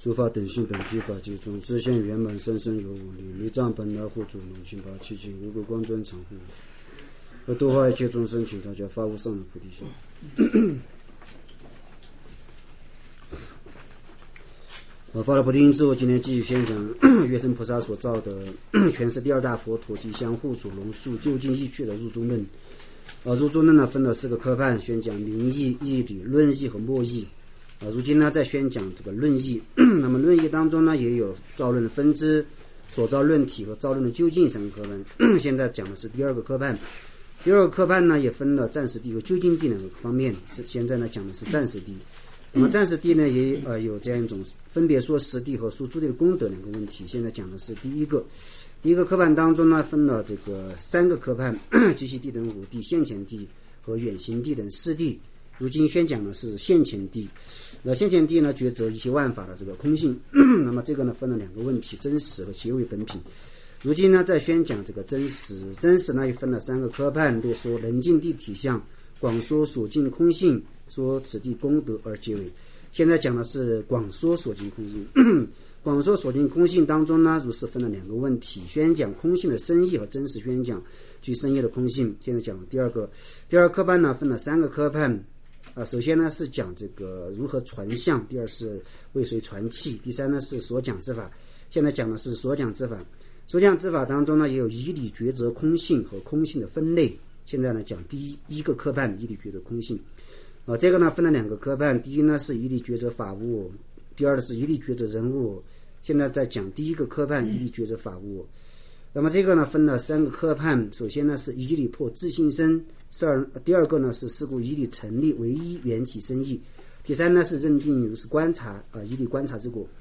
诸法等性本具法即中，自现圆满生生有无力，离障本来护主龙心法七情无故光尊常护，而度化一切众生，请大家发无上的菩提心。我发了菩提心之后，今天继续宣讲月生菩萨所造的全是第二大佛陀及相护主龙树究竟义趣的入中论。入中论呢分了4个科判，宣讲名义、义理、论义和末义。如今呢在宣讲这个论义。那么论义当中呢也有造论的分支、所造论体和造论的究竟3个科判。现在讲的是第2个科判。第2个科判呢也分了暂时谛和究竟谛2个方面，现在呢讲的是暂时谛。那么暂时谛呢也有这样一种分别说实谛和说诸谛的功德2个问题。现在讲的是第一个科判当中呢分了这个3个科判，即悉谛等5谛、现前谛和远行谛等4谛。如今宣讲的是现前谛。那现前谛呢抉择一切万法的这个空性。那么这个呢分了2个问题，真实和结为本品。如今呢在宣讲这个真实呢也分了3个科判，列说能尽谛体相，广说所尽空性，说此谛功德而结为。现在讲的是广说所尽空性。广说所尽空性当中呢如是分了2个问题，宣讲空性的深义和真实宣讲具深义的空性。现在讲第二科判呢分了3个科判。首先呢是讲这个如何传相，第二是为谁传气，第三呢是所讲之法。现在讲的是所讲之法。所讲之法当中呢也有以理抉择空性和空性的分类。现在呢讲第一个科判，以理抉择空性。这个呢分了2个科判，第一呢是以理抉择法无我，第二是以理抉择人无我。现在在讲第一个科判，以理抉择法无我。那么这个呢分了3个科判，首先呢是以理破自性身，第二个呢是事故以理成立唯一缘起生义，第三呢是认定如是观察以理观察之果。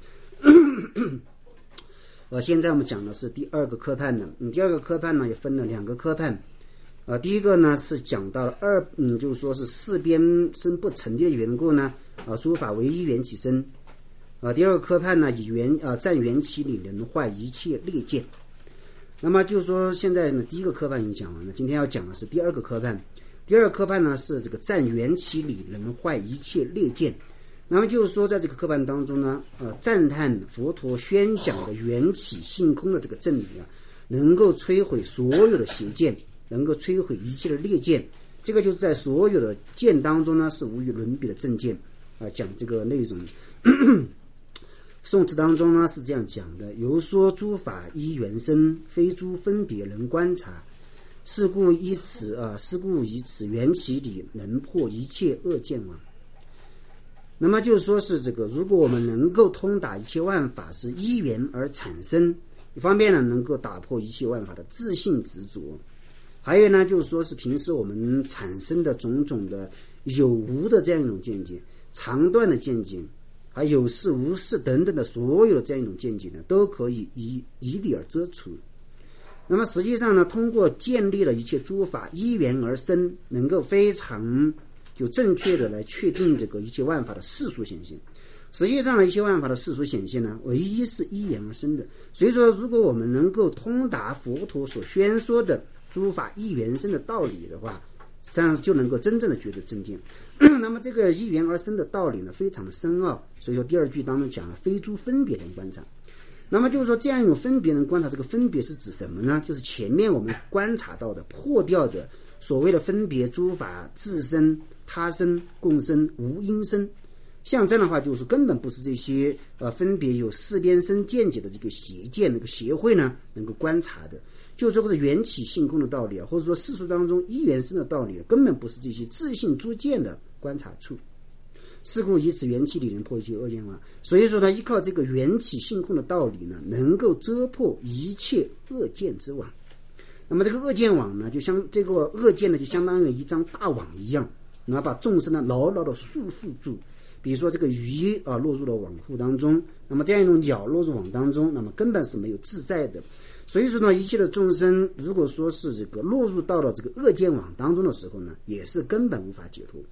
现在我们讲的是第2个科判呢。第2个科判呢也分了2个科判。第一个呢是讲到了就是说是4边身不成立的缘故呢诸法唯一缘起生。第2个科判呢以占缘起理能坏一切劣见。那么就是说现在呢第1个科判已经讲完了，今天要讲的是第2个科判。第2个科判呢是这个占缘起理能坏一切劣见。那么就是说在这个科判当中呢赞叹佛陀宣讲的缘起性空的这个正理能够摧毁所有的邪见，能够摧毁一切的劣见。这个就是在所有的见当中呢是无与伦比的正见讲这个内容。宋词当中呢是这样讲的：由说诸法依缘生，非诸分别能观察，是故以此缘起理能破一切恶见网。那么就是说是这个，如果我们能够通达一切万法是依缘而产生，一方面呢能够打破一切万法的自性执着，还有呢就是说是平时我们产生的种种的有无的这样一种见解，长短的见解，还有事无事等等的所有的这样一种见解呢都可以以理而遮除。那么实际上呢通过建立了一切诸法依缘而生，能够非常就正确的来确定这个一切万法的世俗显现。实际上呢一切万法的世俗显现呢唯一是依缘而生的。所以说如果我们能够通达佛陀所宣说的诸法依缘生的道理的话，实际上就能够真正的觉得正见。那么这个依缘而生的道理呢非常的深奥，所以说第2句当中讲了非诸分别能观察。那么就是说这样一种分别能观察，这个分别是指什么呢？就是前面我们观察到的破掉的所谓的分别诸法自身、他生、共生、无因生。像这样的话就是根本不是这些分别有4边身见解的这个邪见那个协会呢能够观察的。就是说这个缘起性空的道理或者说世俗当中依缘生的道理根本不是这些自性诸见的观察处。是故以此缘起理能破一切恶见网。所以说呢依靠这个缘起性空的道理呢能够遮破一切恶见之网。那么这个恶见网呢这个恶见呢就相当于一张大网一样，然后把众生呢牢牢的束缚住。比如说这个鱼落入了网户当中，那么这样一种鸟落入网当中，那么根本是没有自在的。所以说呢一切的众生如果说是这个落入到了这个恶见网当中的时候呢也是根本无法解脱。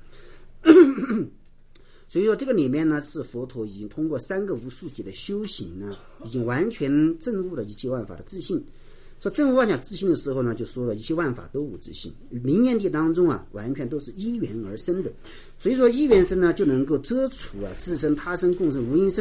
所以说这个里面呢是佛陀已经通过3个无数劫的修行呢已经完全证悟了一切万法的自性。说证悟万法自性的时候呢就说了一切万法都无自性，明眼地当中完全都是依缘而生的。所以说依缘生呢就能够遮除自身他生共生无因生的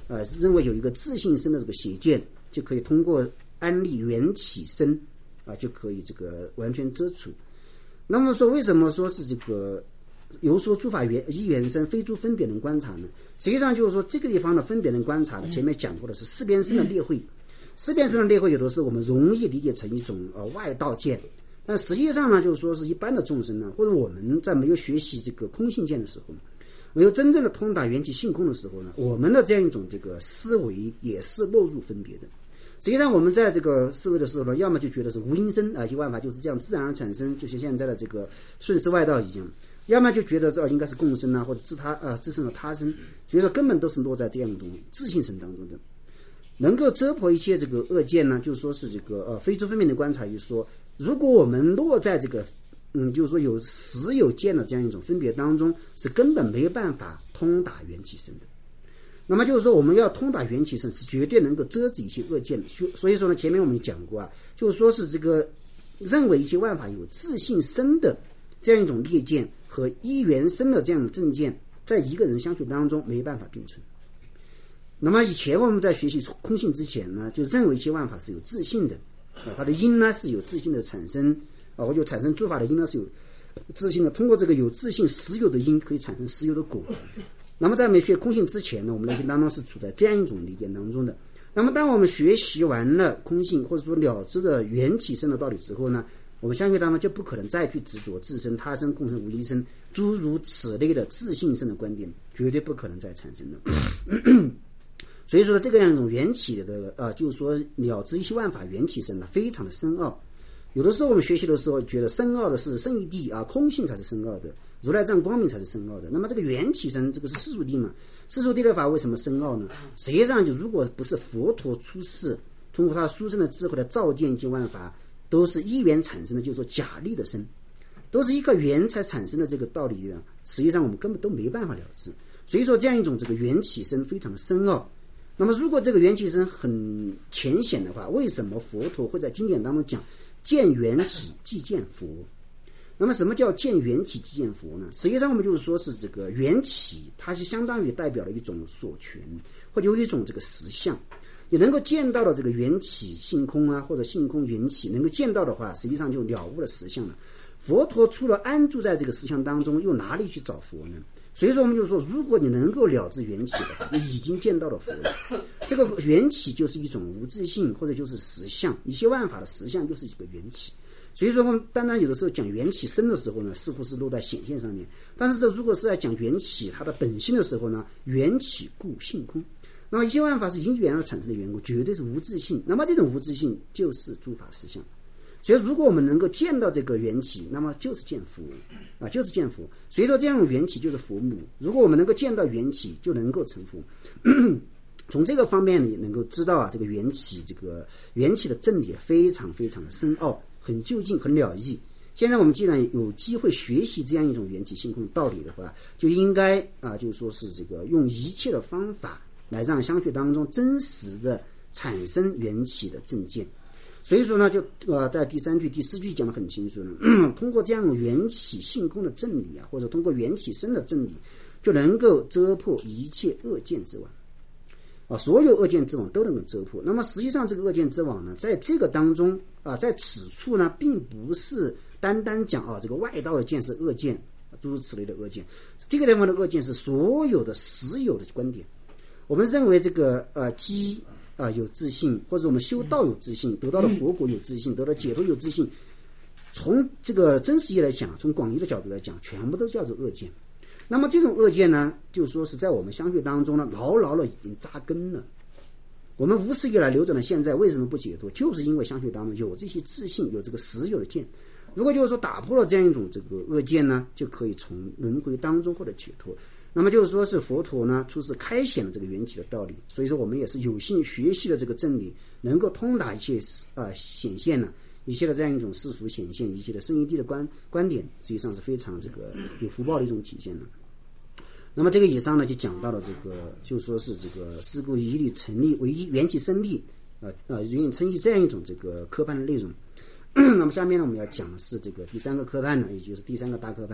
认为有一个自性身的这个邪见，就可以通过安立缘起身就可以这个完全遮除。那么说为什么说是这个由说诸法依缘生，非诸分别能观察呢？实际上就是说这个地方的分别能观察前面讲过的是四边身的列会，四边身的列会有的时候我们容易理解成一种外道见，但实际上呢，就是说是一般的众生呢，或者我们在没有学习这个空性见的时候，没有真正的通达缘起性空的时候呢，我们的这样一种这个思维也是落入分别的。实际上我们在这个思维的时候呢，要么就觉得是无因生一切万法就是这样自然而产生，就像现在的这个顺势外道一样，要么就觉得这应该是共生或者自身的他生，所以说根本都是落在这样一种自性身当中的。能够遮破一切这个恶见呢，就是说是这个非诸分别的观察，就是说如果我们落在这个就是说有实有见的这样一种分别当中，是根本没有办法通达缘起身的。那么就是说我们要通达缘起身，是绝对能够遮止一些恶见的。所以说呢，前面我们讲过就是说是这个认为一切万法有自性身的这样一种劣见和依缘生的这样的正见，在一个人相续当中没办法并存。那么以前我们在学习空性之前呢，就认为一切万法是有自性的它的因呢是有自性的产生或者产生诸法的因呢是有自性的，通过这个有自性实有的因可以产生实有的果。那么在没学空性之前呢，我们内心当中是处在这样一种理解当中的。那么当我们学习完了空性或者说了知的缘起身的道理之后呢，我们相信当中就不可能再去执着自身他生共生无一生诸如此类的自性身的观点，绝对不可能再产生的所以说这个样一种缘起的就是说了知一切万法缘起身呢，非常的深奥。有的时候我们学习的时候觉得深奥的是圣义谛空性才是深奥的，如来藏光明才是深奥的。那么这个缘起身这个是世俗谛嘛，世俗谛的法为什么深奥呢？实际上就如果不是佛陀出世，通过他殊胜的智慧的照见一切万法都是依缘产生的，就是说假立的身，都是一个缘才产生的这个道理呢，实际上我们根本都没办法了知。所以说这样一种这个缘起身非常的深奥。那么如果这个缘起身很浅显的话，为什么佛陀会在经典当中讲见缘起即见佛？那么什么叫见缘起即见佛呢？实际上我们就是说是这个缘起它是相当于代表了一种所权，或者有一种这个实相。你能够见到的这个缘起性空或者性空缘起能够见到的话，实际上就了悟了实相了。佛陀除了安住在这个实相当中，又哪里去找佛呢？所以说我们就说，如果你能够了知缘起的话，你已经见到了佛了。这个缘起就是一种无自性，或者就是实相，一切万法的实相就是一个缘起。所以说我们当然有的时候讲缘起身的时候呢，似乎是落在显现上面，但是这如果是在讲缘起它的本性的时候呢，缘起故性空。那么一切万法是因缘而产生的缘故，绝对是无自性。那么这种无自性就是诸法实相。所以如果我们能够见到这个缘起，那么就是见佛就是见佛。所以说这样的缘起就是佛母。如果我们能够见到缘起，就能够成佛从这个方面你能够知道这个缘起的正理非常非常的深奥，很究竟，很了义。现在我们既然有机会学习这样一种缘起性空的道理的话，就应该就是说是这个用一切的方法来让相续当中真实的产生缘起的正见。所以说呢，就在第3句第4句讲得很清楚了通过这样缘起性空的正理或者通过缘起身的正理，就能够遮破一切恶见之网所有恶见之网都能够遮破。那么实际上这个恶见之网呢，在这个当中在此处呢，并不是单单讲这个外道的见是恶见，诸如此类的恶见。这个地方的恶见是所有的实有的观点。我们认为这个机有自信，或者我们修道有自信，得到了佛果有自信，得到解脱有自信，从这个真实意来讲，从广义的角度来讲，全部都叫做恶见。那么这种恶见呢，就是说是在我们相续当中呢，牢牢的已经扎根了。我们无始以来流转的现在为什么不解脱，就是因为相续当中有这些自信，有这个实有的见。如果就是说打破了这样一种这个恶见呢，就可以从轮回当中获得解脱。那么就是说是佛陀呢出世开显了这个缘起的道理，所以说我们也是有幸学习了这个正理，能够通达一切显现呢一切的这样一种世俗显现，一切的圣义谛的观点，实际上是非常这个有福报的一种体现的。那么这个以上呢就讲到了这个，就说是这个是故以理成立为一缘起生立缘起称义这样一种这个科判的内容那么下面呢我们要讲的是这个第3个科判呢，也就是第3个大科判。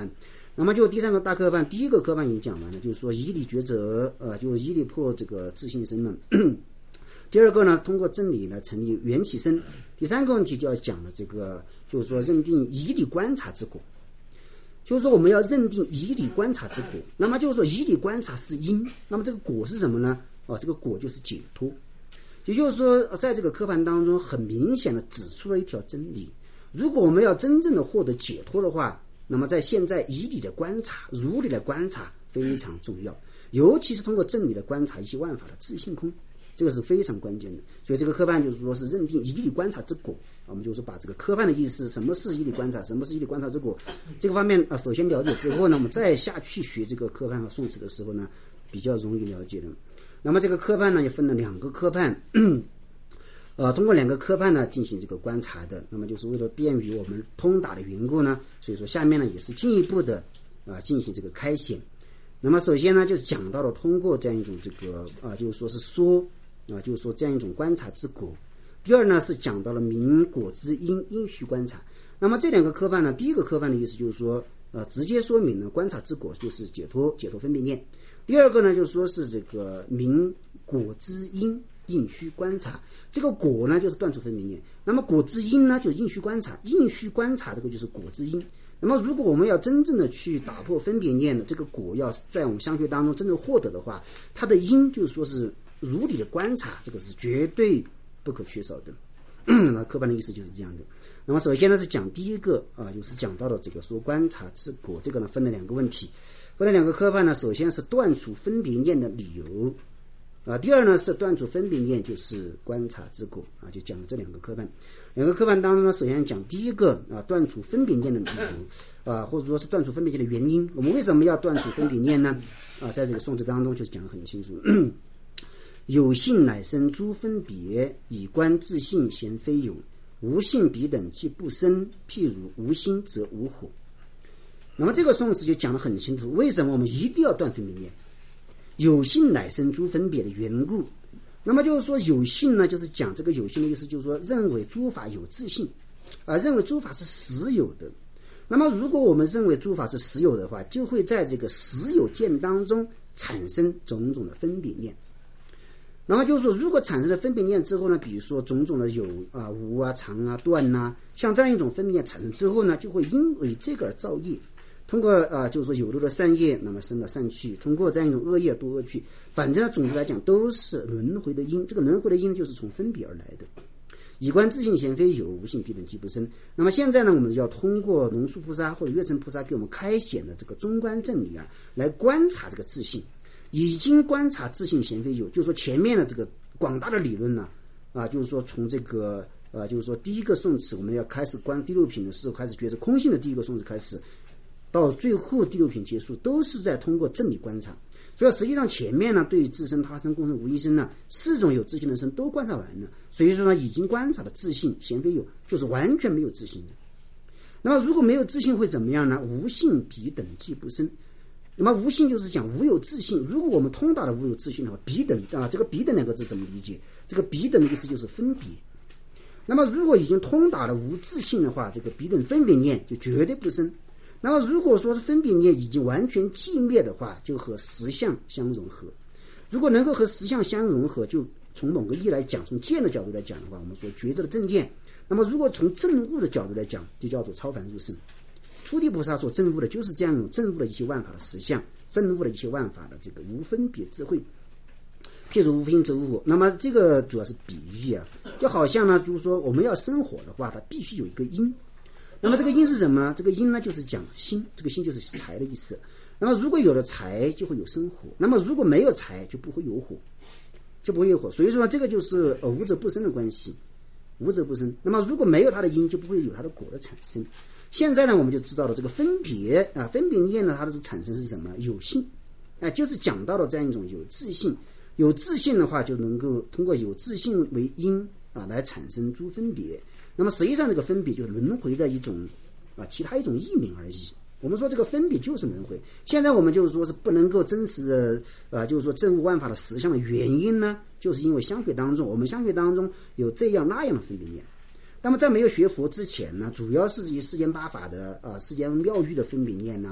那么就第三个大科判，第一个科判已经讲完了，就是说以理抉择，就是以理破这个自性生论。第二个呢，通过真理呢成立缘起生。第三个问题就要讲了这个，就是说认定以理观察之果。就是说我们要认定以理观察之果，那么就是说以理观察是因，那么这个果是什么呢？这个果就是解脱。也就是说，在这个科判当中，很明显的指出了一条真理。如果我们要真正的获得解脱的话，那么在现在以理的观察、如理的观察非常重要，尤其是通过正理的观察一切万法的自性空，这个是非常关键的。所以这个科判就是说是认定以理观察之果。我们就是把这个科判的意思，什么是以理观察，什么是以理观察之果，这个方面首先了解之后呢，我们再下去学这个科判和宋词的时候呢，比较容易了解的。那么这个科判呢也分了两个科判，通过两个科判呢进行这个观察的。那么就是为了便于我们通达的缘故呢，所以说下面呢也是进一步的进行这个开显。那么首先呢就是讲到了通过这样一种这个就是说是说就是说这样一种观察之果。第二呢是讲到了明果之因，因须观察。那么这两个科判呢，第一个科判的意思就是说直接说明了观察之果就是解脱分别念。第二个呢就是说是这个明果之因，应须观察。这个果呢就是断除分别念，那么果之因呢就应须观察，应须观察这个就是果之因。那么如果我们要真正的去打破分别念的这个果，要在我们相学当中真正获得的话，它的因就是说是如理的观察，这个是绝对不可缺少的。那科判的意思就是这样的。那么首先呢是讲第一个就是讲到了这个说观察之果，这个呢分了两个问题，分了两个科判呢，首先是断除分别念的理由第二呢是断除分别念就是观察之果就讲了这两个科判。两个科判当中呢，首先讲第一个断除分别念的理由或者说是断除分别念的原因。我们为什么要断除分别念呢？在这个宋词当中就讲得很清楚。有性乃生诸分别，以观自性咸非有，无性彼等即不生，譬如无心则无火。那么这个宋词就讲得很清楚，为什么我们一定要断分别念？有性乃生诸分别的缘故。那么就是说有性呢，就是讲这个有性的意思，就是说认为诸法有自性认为诸法是实有的。那么如果我们认为诸法是实有的话，就会在这个实有见当中产生种种的分别念。那么就是说如果产生了分别念之后呢，比如说种种的有无常断像这样一种分别念产生之后呢，就会因为这个而造业。通过就是说有漏的善业，那么生了善趣；通过这样一种恶业堕恶趣。反正总的来讲都是轮回的因，这个轮回的因就是从分别而来的。以观自性咸非有，无性彼等即不生。那么现在呢，我们就要通过龙树菩萨或者月城菩萨给我们开显的这个中观正理来观察这个自性。已经观察自性咸非有，就是说前面的这个广大的理论呢就是说从这个就是说第一个宋词我们要开始观第六品的时候，开始觉知空性的第一个宋词开始，到最后第六品结束，都是在通过正理观察。所以实际上前面呢，对于自身、他生、共生、无一生呢四种有自性的生都观察完了，所以说呢已经观察的自性咸非有，就是完全没有自性的。那么如果没有自性会怎么样呢？无性彼等即不生。那么无性就是讲无有自性。如果我们通达了无有自性的话，彼等这个彼等两个字怎么理解？这个彼等的意思就是分别。那么如果已经通达了无自性的话，这个彼等分别念就绝对不生。那么如果说是分别念已经完全寂灭的话，就和实相相融合。如果能够和实相相融合，就从某个意来讲，从见的角度来讲的话，我们说觉知的正见。那么如果从证悟的角度来讲，就叫做超凡入圣。初地菩萨所证悟的就是这样一种证悟了一切万法的实相，证悟了一切万法的这个无分别智慧。譬如无心则无火。那么这个主要是比喻就好像呢，就是说我们要生火的话，它必须有一个因。那么这个因是什么呢？这个因呢就是讲心，这个心就是财的意思。那么如果有了财就会有生火，那么如果没有财就不会有火，所以说这个就是无者不生的关系，无者不生。那么如果没有它的因，就不会有它的果的产生。现在呢我们就知道了这个分别分别念呢它的产生是什么？有性就是讲到了这样一种有自性。有自性的话就能够通过有自性为因来产生诸分别。那么实际上这个分别就是轮回的一种其他一种异名而已。我们说这个分别就是轮回。现在我们就是说是不能够真实的就是说证悟万法的实相的原因呢，就是因为我们相学当中有这样那样的分别念。那么在没有学佛之前呢，主要是以世间八法的世间妙欲的分别念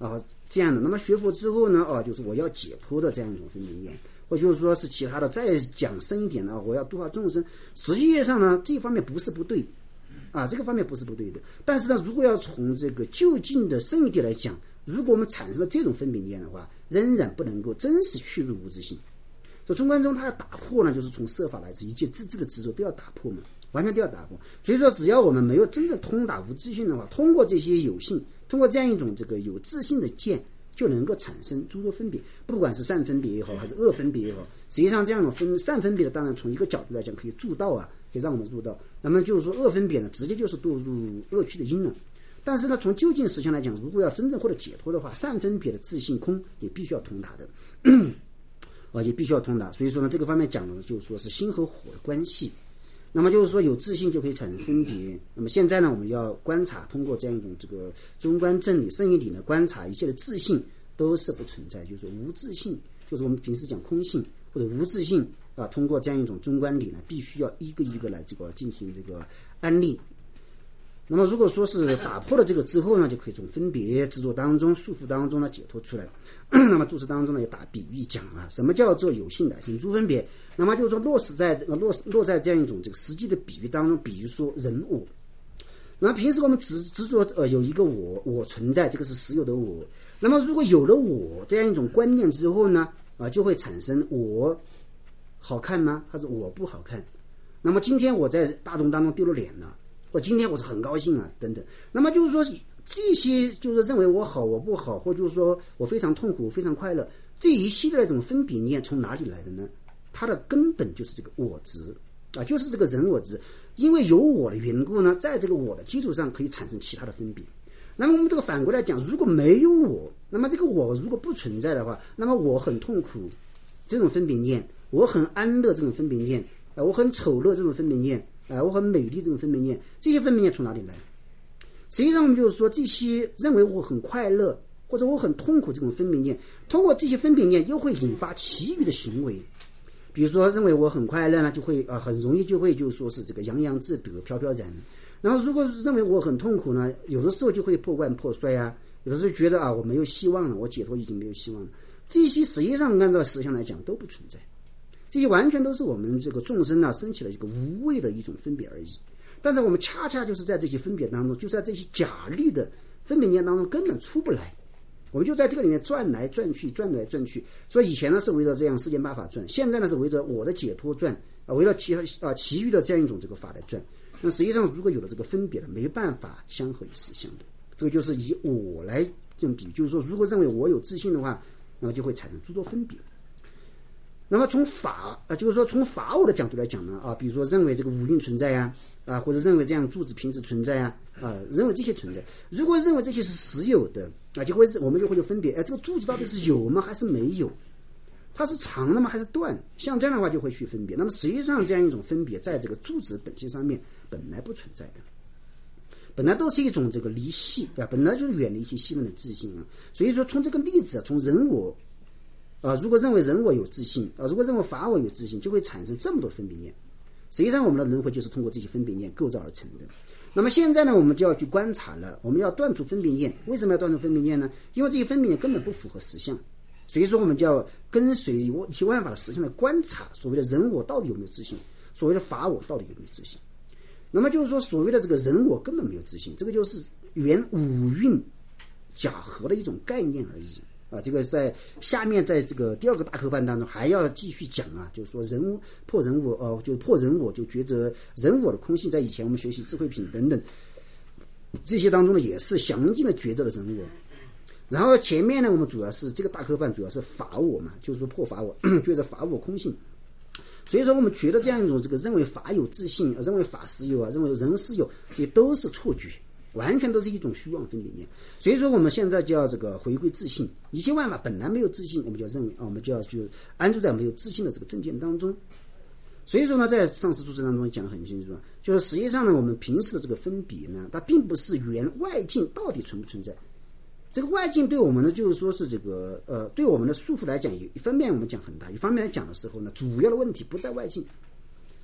这样的。那么学佛之后呢，就是我要解脱的这样一种分别念，或就是说是其他的，再讲深一点呢，我要度化众生。实际上呢，这方面不是不对，这个方面不是不对的。但是呢，如果要从这个就近的深一点来讲，如果我们产生了这种分别念的话，仍然不能够真实去入无自性。所以中观中他要打破呢，就是从色法来自一切自治的执着都要打破嘛，完全都要打破。所以说，只要我们没有真正通达无自性的话，通过这些有性，通过这样一种这个有自性的见，就能够产生诸多分别，不管是善分别也好，还是恶分别也好。实际上，这样的善分别的，当然从一个角度来讲，可以助道可以让我们入道。那么就是说，恶分别呢，直接就是堕入恶趣的因了。但是呢，从究竟实相来讲，如果要真正获得解脱的话，善分别的自性空也必须要通达的。也必须要通达。所以说呢，这个方面讲的就是说是心和火的关系。那么就是说有自性就可以产生分别。那么现在呢，我们要观察，通过这样一种这个中观正理圣义理呢，观察一切的自性都是不存在，就是说无自性，就是我们平时讲空性或者无自性通过这样一种中观理呢，必须要一个一个来这个进行这个安立。那么如果说是打破了这个之后呢，就可以从分别执着当中束缚当中呢解脱出来。那么注释当中呢也打比喻讲什么叫做有性乃生诸分别。那么就是说落在这样一种这个实际的比喻当中，比如说人我。那么平时我们执着有一个我存在，这个是实有的我。那么如果有了我这样一种观念之后呢，就会产生我好看吗？还是我不好看？那么今天我在大众当中丢了脸了，或今天我是很高兴等等。那么就是说这些就是认为我好我不好，或就是说我非常痛苦非常快乐，这一系列的这种分别念从哪里来的呢？它的根本就是这个我执就是这个人我执。因为有我的缘故呢，在这个我的基础上可以产生其他的分别。那么我们这个反过来讲，如果没有我，那么这个我如果不存在的话，那么我很痛苦这种分别念，我很安乐这种分别念，我很丑陋这种分别念，我很美丽这种分别念，这些分别念从哪里来？实际上我们就是说，这些认为我很快乐或者我很痛苦这种分别念，通过这些分别念又会引发其余的行为。比如说认为我很快乐呢，就会很容易就会就是说是这个洋洋自得飘飘然。然后如果认为我很痛苦呢，有的时候就会破罐破摔有的时候觉得我没有希望了，我解脱已经没有希望了。这些实际上按照实相来讲都不存在，这些完全都是我们这个众生升起了一个无谓的一种分别而已。但是我们恰恰就是在这些分别当中，就是在这些假立的分别念当中根本出不来，我们就在这个里面转来转去。所以以前呢是围着这样世间八法转，现在呢是围着我的解脱转围绕其余的这样一种这个法来转。那实际上如果有了这个分别了，没办法相合于实相的。这个就是以我来这种比喻，就是说如果认为我有自信的话，那么就会产生诸多分别。那么从法就是说从法我的角度来讲呢比如说认为这个五蕴存在或者认为这样住子平时存在认为这些存在。如果认为这些是实有的我们就会有分别，这个住子到底是有吗还是没有？它是长的吗还是短？像这样的话就会去分别。那么实际上这样一种分别在这个住子本性上面本来不存在的，本来都是一种这个离系本来就是远离一些细分的自性所以说从这个例子从人我如果认为人我有自性如果认为法我有自性，就会产生这么多分别念。实际上我们的轮回就是通过这些分别念构造而成的。那么现在呢，我们就要去观察了，我们要断除分别念。为什么要断除分别念呢？因为这些分别念根本不符合实相，所以说我们就要跟随一切万法的实相来观察，所谓的人我到底有没有自性，所谓的法我到底有没有自性。那么就是说所谓的这个人我根本没有自性，这个就是原五蕴假合的一种概念而已这个在下面在这个第二个大课班当中还要继续讲就是说破人我就破人我，就觉得人我的空性，在以前我们学习智慧品等等这些当中呢也是详尽的觉着了人我。然后前面呢我们主要是这个大课班主要是法我嘛，就是说破法我觉着法我空性。所以说我们觉得这样一种这个认为法有自性认为法实有认为人实有，这些都是错觉，完全都是一种虚妄分别念。所以说我们现在就要这个回归自性，一切万法本来没有自性，我们就认为我们就要去安住在没有自性的这个正见当中。所以说呢，在上师注释当中讲得很清楚就是实际上呢，我们平时的这个分别呢，它并不是原外境到底存不存在。这个外境对我们呢，就是说是这个对我们的束缚来讲，一方面我们讲很大，一方面来讲的时候呢，主要的问题不在外境，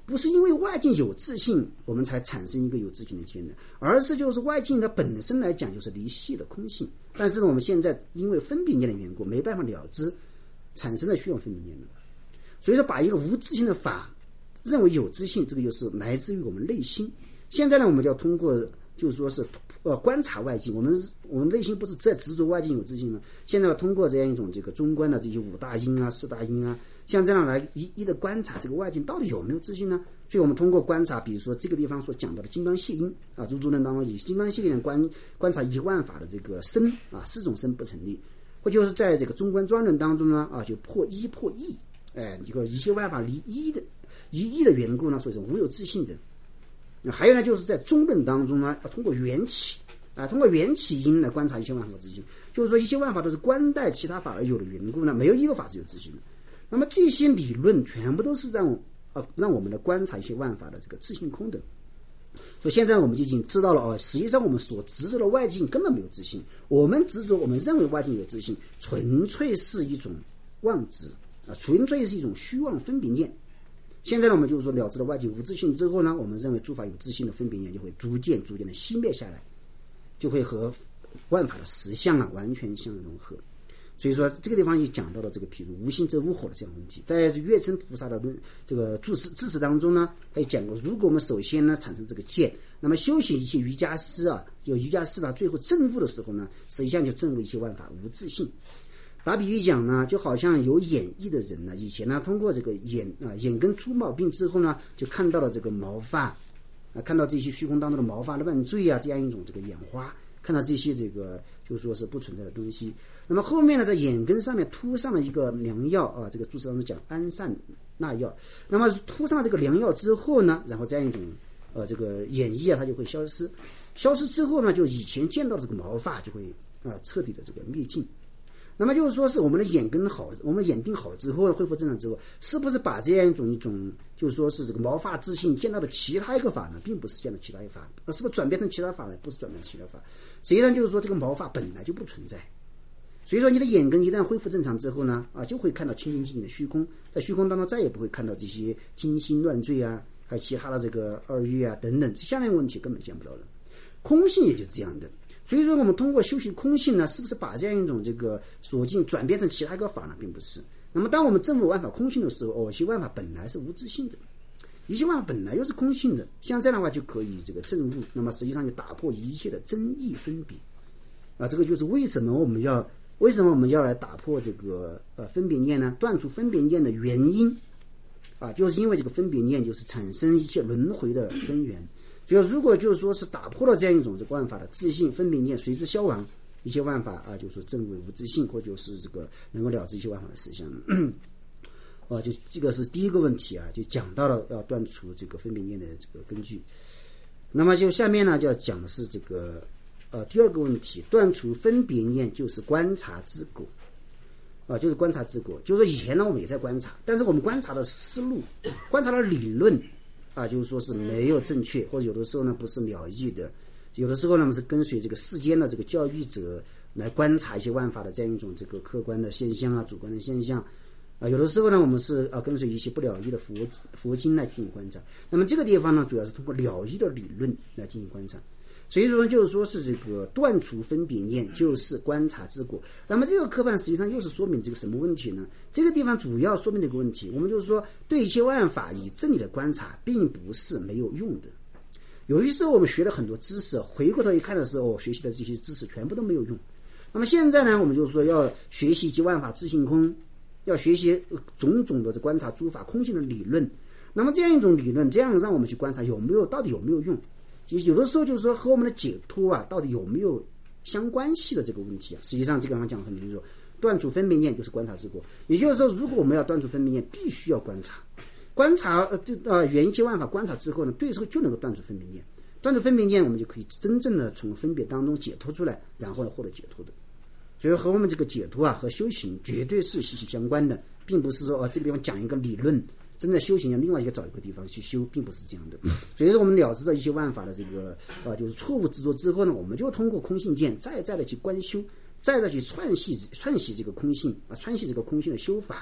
不是因为外境有自性我们才产生一个有自性的见的，而是就是外境它本身来讲就是离系的空性，但是呢我们现在因为分别念的缘故没办法了知，产生了需要分别念的，所以说把一个无自性的法认为有自性，这个就是来自于我们内心。现在呢我们就要通过就是说是观察外境，我们内心不是在执着外境有自性吗？现在要通过这样一种这个中观的这些五大因啊四大因啊，像这样来一一的观察这个外境到底有没有自性呢？所以我们通过观察，比如说这个地方所讲到的金刚系因啊，入住论当中以金刚系因观察一万法的这个身啊，四种身不成立，或就是在这个中观专论当中呢啊，就破一破义，一个一切万法离一的缘故呢，所以是无有自性的。还有呢，就是在中论当中呢，要通过缘起啊，通过缘起因来观察一切万法自性，就是说一切万法都是观待其他法而有的缘故呢，没有一个法是有自性的。那么这些理论全部都是让我们来观察一些万法的这个自性空的。所以现在我们就已经知道了实际上我们所执着的外境根本没有自性，我们执着我们认为外境有自性，纯粹是一种妄执啊，纯粹是一种虚妄分别念。现在呢，我们就是说了知了外境无自性之后呢，我们认为诸法有自性的分别念就会逐渐的熄灭下来，就会和万法的实相完全相融合。所以说这个地方也讲到了这个譬如无心则无火的这样问题。在月称菩萨的这个注释知识当中呢，还讲过，如果我们首先呢产生这个见，那么修行一些瑜伽师有瑜伽师最后证悟的时候呢，实际上就证悟一切万法无自性。打比喻讲呢，就好像有眼翳的人呢，以前呢通过这个眼根出毛病之后呢，就看到了这个毛发看到这些虚空当中的毛发乱坠这样一种这个眼花，看到这些这个就是说是不存在的东西。那么后面呢，在眼根上面涂上了一个良药这个注释当中讲安善那药。那么涂上这个良药之后呢，然后这样一种这个眼翳它就会消失之后呢，就以前见到的这个毛发就会彻底的这个灭尽。那么就是说是我们的眼根好，我们眼定好之后恢复正常之后，是不是把这样一种就是说是这个毛发自性见到的其他一个法呢？并不是见到其他一个法，是不是转变成其他法呢？不是转变成其他法，实际上就是说这个毛发本来就不存在。所以说你的眼根一旦恢复正常之后呢就会看到清净寂静的虚空，在虚空当中再也不会看到这些金星乱坠还有其他的这个二欲等等，这下面问题根本见不到了。空性也就是这样的。所以说我们通过修习空性呢，是不是把这样一种这个所境转变成其他一个法呢？并不是。那么当我们证悟万法空性的时候，一切万法本来是无自性的，一切万法本来又是空性的，像这样的话就可以这个证悟，那么实际上就打破一切的真义分别这个就是为什么我们要来打破这个分别念呢？断除分别念的原因就是因为这个分别念就是产生一切轮回的根源。所以如果就是说是打破了这样一种这个万法的自性，分别念随之消亡，一切万法就是说证为无自性，或就是这个能够了知一切万法的实相就这个是第一个问题就讲到了要断除这个分别念的这个根据。那么就下面呢就要讲的是这个第二个问题，断除分别念就是观察之果就是观察之果。就是以前呢我们也在观察，但是我们观察的思路，观察的理论就是说是没有正确，或者有的时候呢不是了义的，有的时候呢我们是跟随这个世间的这个教育者来观察一些万法的这样一种这个客观的现象主观的现象有的时候呢我们是跟随一些不了义的佛经来进行观察。那么这个地方呢主要是通过了义的理论来进行观察。所以说就是说是这个断除分别念就是观察之果。那么这个科判实际上又是说明这个什么问题呢？这个地方主要说明这个问题，我们就是说对一切万法以正理的观察并不是没有用的。有些时候我们学了很多知识，回过头一看的时候学习的这些知识全部都没有用。那么现在呢我们就是说要学习一切万法自性空，要学习种种的观察诸法空性的理论。那么这样一种理论，这样让我们去观察到底有没有用，有的时候就是说和我们的解脱到底有没有相关系的这个问题实际上这个地方讲得很清楚，断除分别念就是观察之果。也就是说如果我们要断除分别念，必须要观察缘一切万法观察之后呢，对时候就能够断除分别念。断除分别念，我们就可以真正的从分别当中解脱出来，然后呢获得解脱的。所以和我们这个解脱和修行绝对是息息相关的，并不是说这个地方讲一个理论，真的修行另外一个找一个地方去修，并不是这样的。所以说我们了知到一些万法的这个就是错误执着之后呢，我们就通过空性见再的去观修，再的去串习这个空性串习这个空性的修法，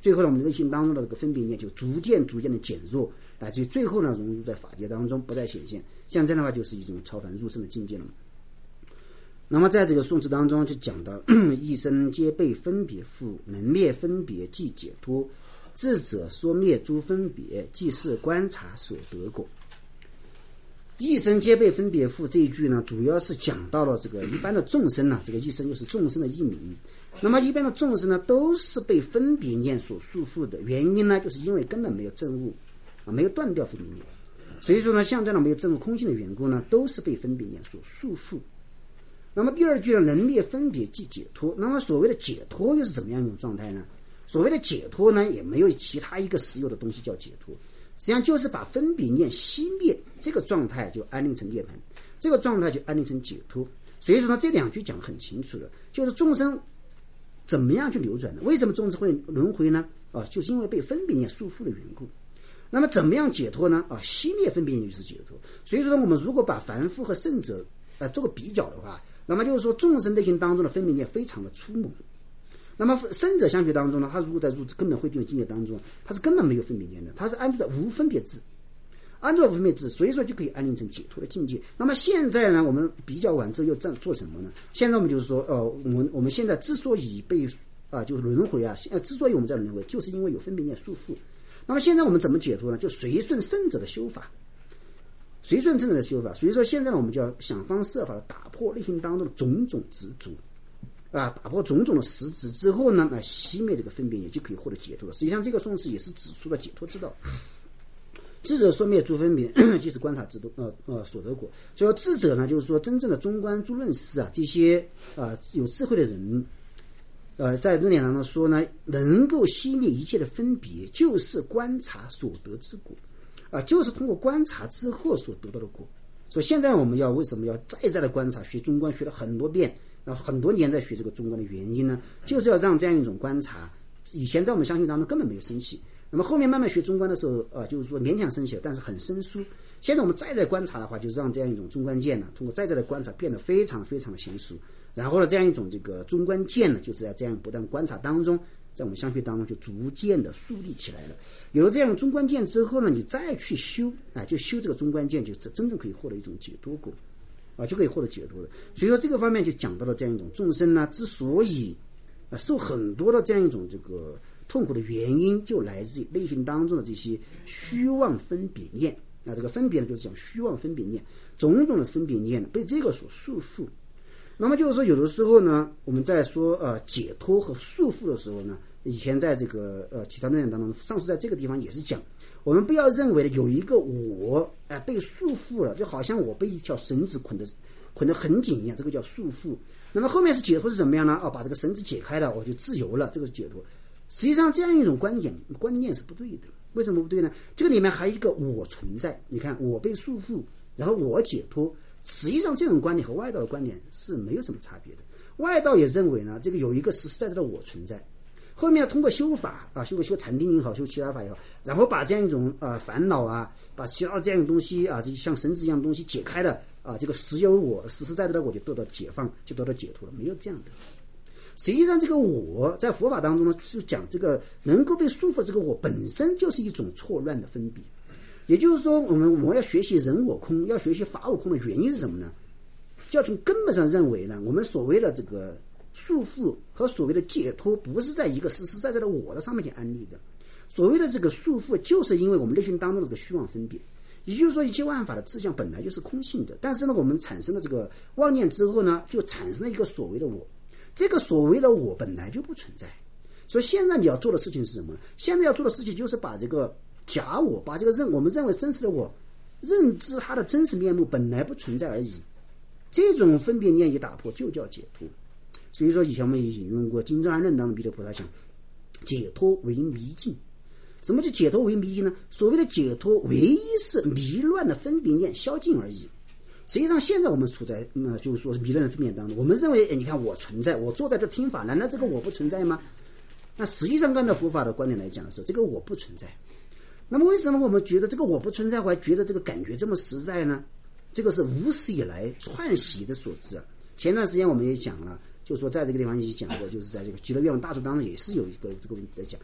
最后呢，我们内心当中的这个分别念就逐渐的减弱，乃至于最后呢融入在法界当中，不再显现。像这样的话，就是一种超凡入圣的境界了。那么在这个宋词当中就讲到一生皆被分别缚，能灭分别即解脱，智者说灭诸分别，即是观察所得果。一生皆被分别缚这一句呢，主要是讲到了这个一般的众生呢，这个一生就是众生的译名。那么一般的众生呢，都是被分别念所束缚的，原因呢，就是因为根本没有证悟没有断掉分别念。所以说呢，像这样没有证悟空性的缘故呢，都是被分别念所束缚。那么第二句呢，能灭分别即解脱。那么所谓的解脱又是怎么样一种状态呢？所谓的解脱呢，也没有其他一个实有的东西叫解脱，实际上就是把分别念熄灭，这个状态就安立成涅槃，这个状态就安立成解脱。所以说呢，这两句讲得很清楚了，就是众生怎么样去流转呢？为什么众生会轮回呢？就是因为被分别念束缚的缘故。那么怎么样解脱呢？熄灭分别念就是解脱。所以说我们如果把凡夫和圣者做个比较的话，那么就是说众生内心当中的分别念非常的粗猛。那么圣者相续当中呢，他如果在入根本慧定的境界当中，他是根本没有分别念的，他是安住在无分别智，安住在无分别智，所以说就可以安立成解脱的境界。那么现在呢，我们比较完之后又做什么呢？现在我们就是说，我们现在之所以被就是轮回之所以我们在轮回，就是因为有分别念束缚。那么现在我们怎么解脱呢？就随顺圣者的修法，随顺圣者的修法。所以说现在呢，我们就要想方设法的打破内心当中的种种执着。打破种种的实质之后呢，熄灭这个分别也就可以获得解脱了。实际上这个宋词也是指出了解脱之道。智者说灭诸分别，即是观察之所得果。所以智者呢，就是说真正的中观诸论师这些有智慧的人，在论点当中说呢，能够熄灭一切的分别，就是观察所得之果，就是通过观察之后所得到的果。所以现在我们为什么要再的观察，学中观学了很多遍，很多年在学这个中观的原因呢，就是要让这样一种观察，以前在我们相信当中根本没有升起，那么后面慢慢学中观的时候就是说勉强升起了，但是很生疏。现在我们再观察的话，就是让这样一种中观见呢，通过再的观察变得非常非常的娴熟。然后呢，这样一种这个中观见呢，就是在这样不断观察当中，在我们相学当中就逐渐的树立起来了。有了这样的中观见之后呢，你再去修就修这个中观见，就真正可以获得一种解脱果就可以获得解脱了。所以说这个方面就讲到了这样一种众生呢，之所以受很多的这样一种这个痛苦的原因，就来自于内心当中的这些虚妄分别念。这个分别呢，就是讲虚妄分别念，种种的分别念被这个所束缚。那么就是说，有的时候呢，我们在说解脱和束缚的时候呢，以前在这个其他论点当中，上次在这个地方也是讲，我们不要认为有一个我被束缚了，就好像我被一条绳子捆得很紧一样，这个叫束缚。那么后面是解脱是怎么样呢？把这个绳子解开了，我就自由了，这个是解脱。实际上这样一种观念是不对的。为什么不对呢？这个里面还有一个我存在，你看我被束缚，然后我解脱。实际上这种观点和外道的观点是没有什么差别的。外道也认为呢，这个有一个实实在在的我存在，后面通过修法修禅定也好，修其他法也好，然后把这样一种烦恼把其他这样的东西这像绳子一样的东西解开了这个实有我实实在在的我就得到解放，就得到解脱了，没有这样的。实际上这个我在佛法当中呢，就讲这个能够被束缚，这个我本身就是一种错乱的分别。也就是说，我们要学习人我空，要学习法我空的原因是什么呢？就要从根本上认为呢，我们所谓的这个束缚和所谓的解脱，不是在一个实实在在的我的上面去安立的。所谓的这个束缚，就是因为我们内心当中的这个虚妄分别。也就是说，一切万法的志向本来就是空性的，但是呢，我们产生了这个妄念之后呢，就产生了一个所谓的我。这个所谓的我本来就不存在。所以现在你要做的事情是什么呢？现在要做的事情就是把这个假我，把这个我们认为真实的我，认知它的真实面目本来不存在而已。这种分别念一打破，就叫解脱。所以说，以前我们也引用过《金正安论》当中，弥勒菩萨讲，解脱为迷境。什么叫解脱为迷境呢？所谓的解脱，唯一是迷乱的分别念消尽而已。实际上，现在我们处在就是说迷乱的分别当中，我们认为，你看我存在，我坐在这听法，难道这个我不存在吗？那实际上，按照佛法的观点来讲的时候，这个我不存在。那么为什么我们觉得这个我不存在，我还觉得这个感觉这么实在呢？这个是无始以来串习的所致。前段时间我们也讲了，就是说在这个地方也讲过，就是在这个极乐愿望大术当中也是有一个这个问题在讲。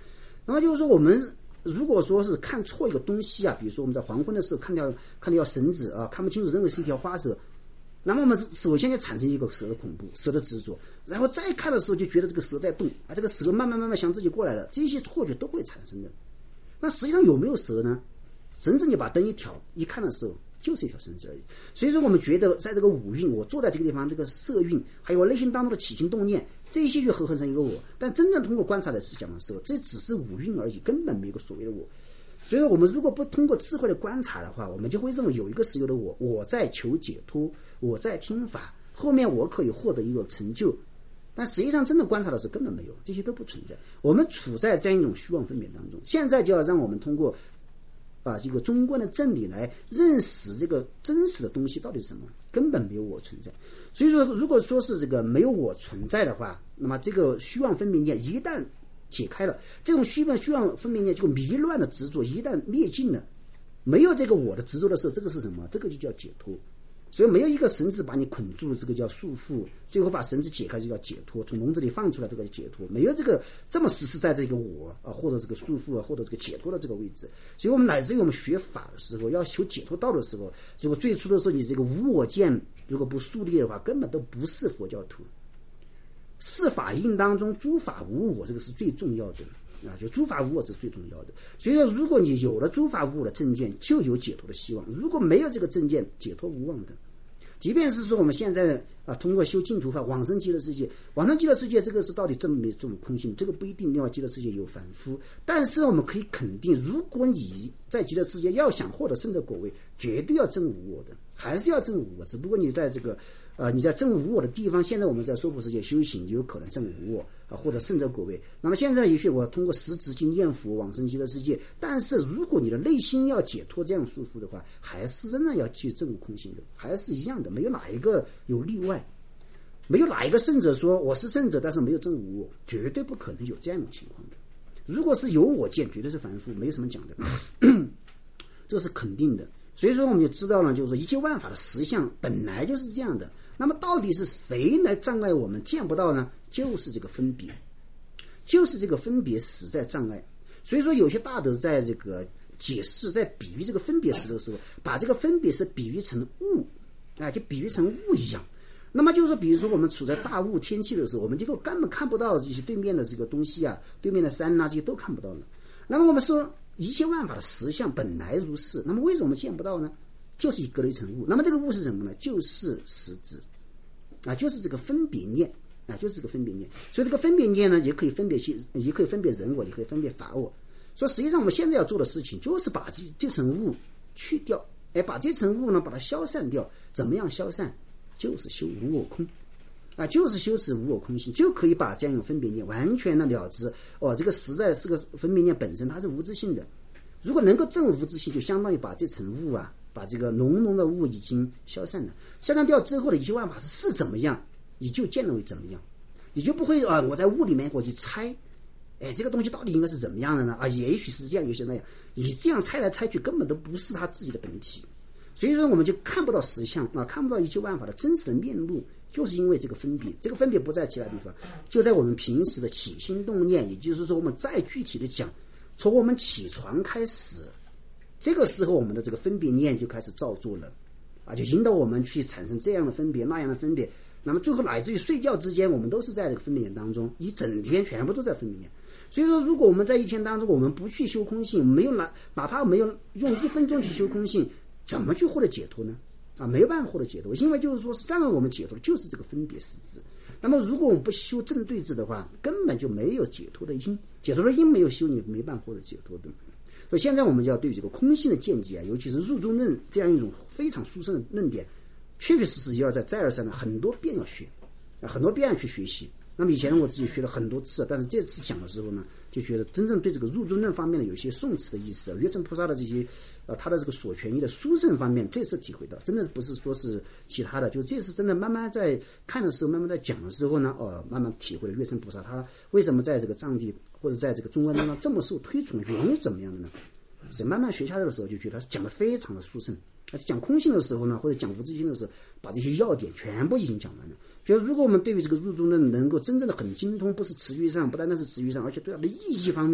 那么就是说，我们如果说是看错一个东西啊，比如说我们在黄昏的时候看到绳子啊，看不清楚，认为是一条花蛇，那么我们首先就产生一个蛇的恐怖、蛇的执着，然后再看的时候就觉得这个蛇在动啊，这个蛇慢慢向自己过来了，这些错觉都会产生的。那实际上有没有蛇呢？真正你把灯一挑，一看的时候就是一条绳子而已。所以说我们觉得在这个五蕴，我坐在这个地方，这个色蕴，还有我内心当中的起心动念，这些就合成一个我。但真正通过观察的思想的时候，这只是五蕴而已，根本没有个所谓的我。所以我们如果不通过智慧的观察的话，我们就会认为有一个实有的我在求解脱，我在听法，后面我可以获得一个成就。但实际上真的观察的时候根本没有，这些都不存在。我们处在这样一种虚妄分别当中，现在就要让我们通过这个中观的正理来认识这个真实的东西到底是什么，根本没有我存在。所以说如果说是这个没有我存在的话，那么这个虚妄分别念一旦解开了，这种虚妄分别念就迷乱的执着一旦灭尽了，没有这个我的执着的时候，这个是什么？这个就叫解脱。所以没有一个绳子把你捆住，这个叫束缚，最后把绳子解开就叫解脱，从笼子里放出来，这个叫解脱。没有这个这么实实在在一个我或者这个束缚或者这个解脱的这个位置。所以我们乃至于我们学法的时候，要求解脱道的时候，如果最初的时候你这个无我见如果不树立的话，根本都不是佛教徒。四法印当中诸法无我，这个是最重要的就诸法无我是最重要的。所以说如果你有了诸法无我的正见，就有解脱的希望。如果没有这个正见，解脱无望的。即便是说我们现在通过修净土法往生极乐世界，往生极乐世界这个是到底证没证空性，这个不一定。另外极乐世界有凡夫，但是我们可以肯定，如果你在极乐世界要想获得圣者果位，绝对要证无我的，还是要证无我。只不过你在这个你在证无我的地方，现在我们在娑婆世界修行，有可能证无我获得圣者果位。那么现在也许我通过十指经念佛往生极乐世界，但是如果你的内心要解脱这样束缚的话，还是仍然要去证悟空性的，还是一样的，没有哪一个有例外。没有哪一个圣者说我是圣者但是没有证无我，绝对不可能有这样的情况的。如果是有我见，绝对是凡夫，没什么讲的这是肯定的。所以说我们就知道了，就是说一切万法的实相本来就是这样的。那么到底是谁来障碍我们见不到呢？就是这个分别，就是这个分别实在障碍。所以说有些大德在这个解释在比喻这个分别时的时候，把这个分别是比喻成物就比喻成物一样。那么就是说，比如说我们处在大雾天气的时候，我们这个根本看不到这些对面的这个东西对面的山这些都看不到了。那么我们说一切万法的实相本来如是，那么为什么我们见不到呢？就是隔了一层雾。那么这个雾是什么呢？就是实质就是这个分别念就是这个分别念。所以这个分别念呢，也可以分别人我，也可以分别法我。所以实际上我们现在要做的事情，就是把这层雾去掉，把这层雾呢把它消散掉。怎么样消散？就是修无我空就是修持无我空性，就可以把这样一种分别念完全的了知。这个实在是个分别念本身它是无自性的。如果能够证无自性，就相当于把这层雾把这个浓浓的雾已经消散了。消散掉之后的一切万法是怎么样，你就见认为怎么样，你就不会我在雾里面我去猜这个东西到底应该是怎么样的呢？也许是这样，也许那样，你这样猜来猜去根本都不是他自己的本体。所以说我们就看不到实相看不到一切万法的真实的面目，就是因为这个分别。这个分别不在其他地方，就在我们平时的起心动念。也就是说我们再具体的讲，从我们起床开始，这个时候我们的这个分别念就开始造作了就引导我们去产生这样的分别那样的分别。那么最后乃至于睡觉之间，我们都是在这个分别念当中，一整天全部都在分别念。所以说如果我们在一天当中我们不去修空性，没有哪怕没有用1分钟去修空性，怎么去获得解脱呢？没有办法获得解脱，因为就是说是障碍我们解脱的就是这个分别实质。那么如果我们不修正对治的话，根本就没有解脱的因，解脱的因没有修，你没办法获得解脱的。所以现在我们就要对这个空性的见解尤其是入中论这样一种非常殊胜的论点，确确实实要再而三的很多遍要学很多遍要去学习。那么以前我自己学了很多次，但是这次讲的时候呢，就觉得真正对这个入中论方面的有些宋词的意思月称菩萨的这些他的这个所权益的殊胜方面，这次体会到，真的不是说是其他的，就这次真的慢慢在看的时候，慢慢在讲的时候呢慢慢体会了月称菩萨他为什么在这个藏地或者在这个中观当中这么受推崇，原因怎么样的呢？是慢慢学下来的时候就觉得他讲的非常的殊胜。讲空性的时候呢，或者讲无自性的时候，把这些要点全部已经讲完了。所以如果我们对于这个入中论能够真正的很精通，不是词句上，不单单是词句上，而且对它的意义方面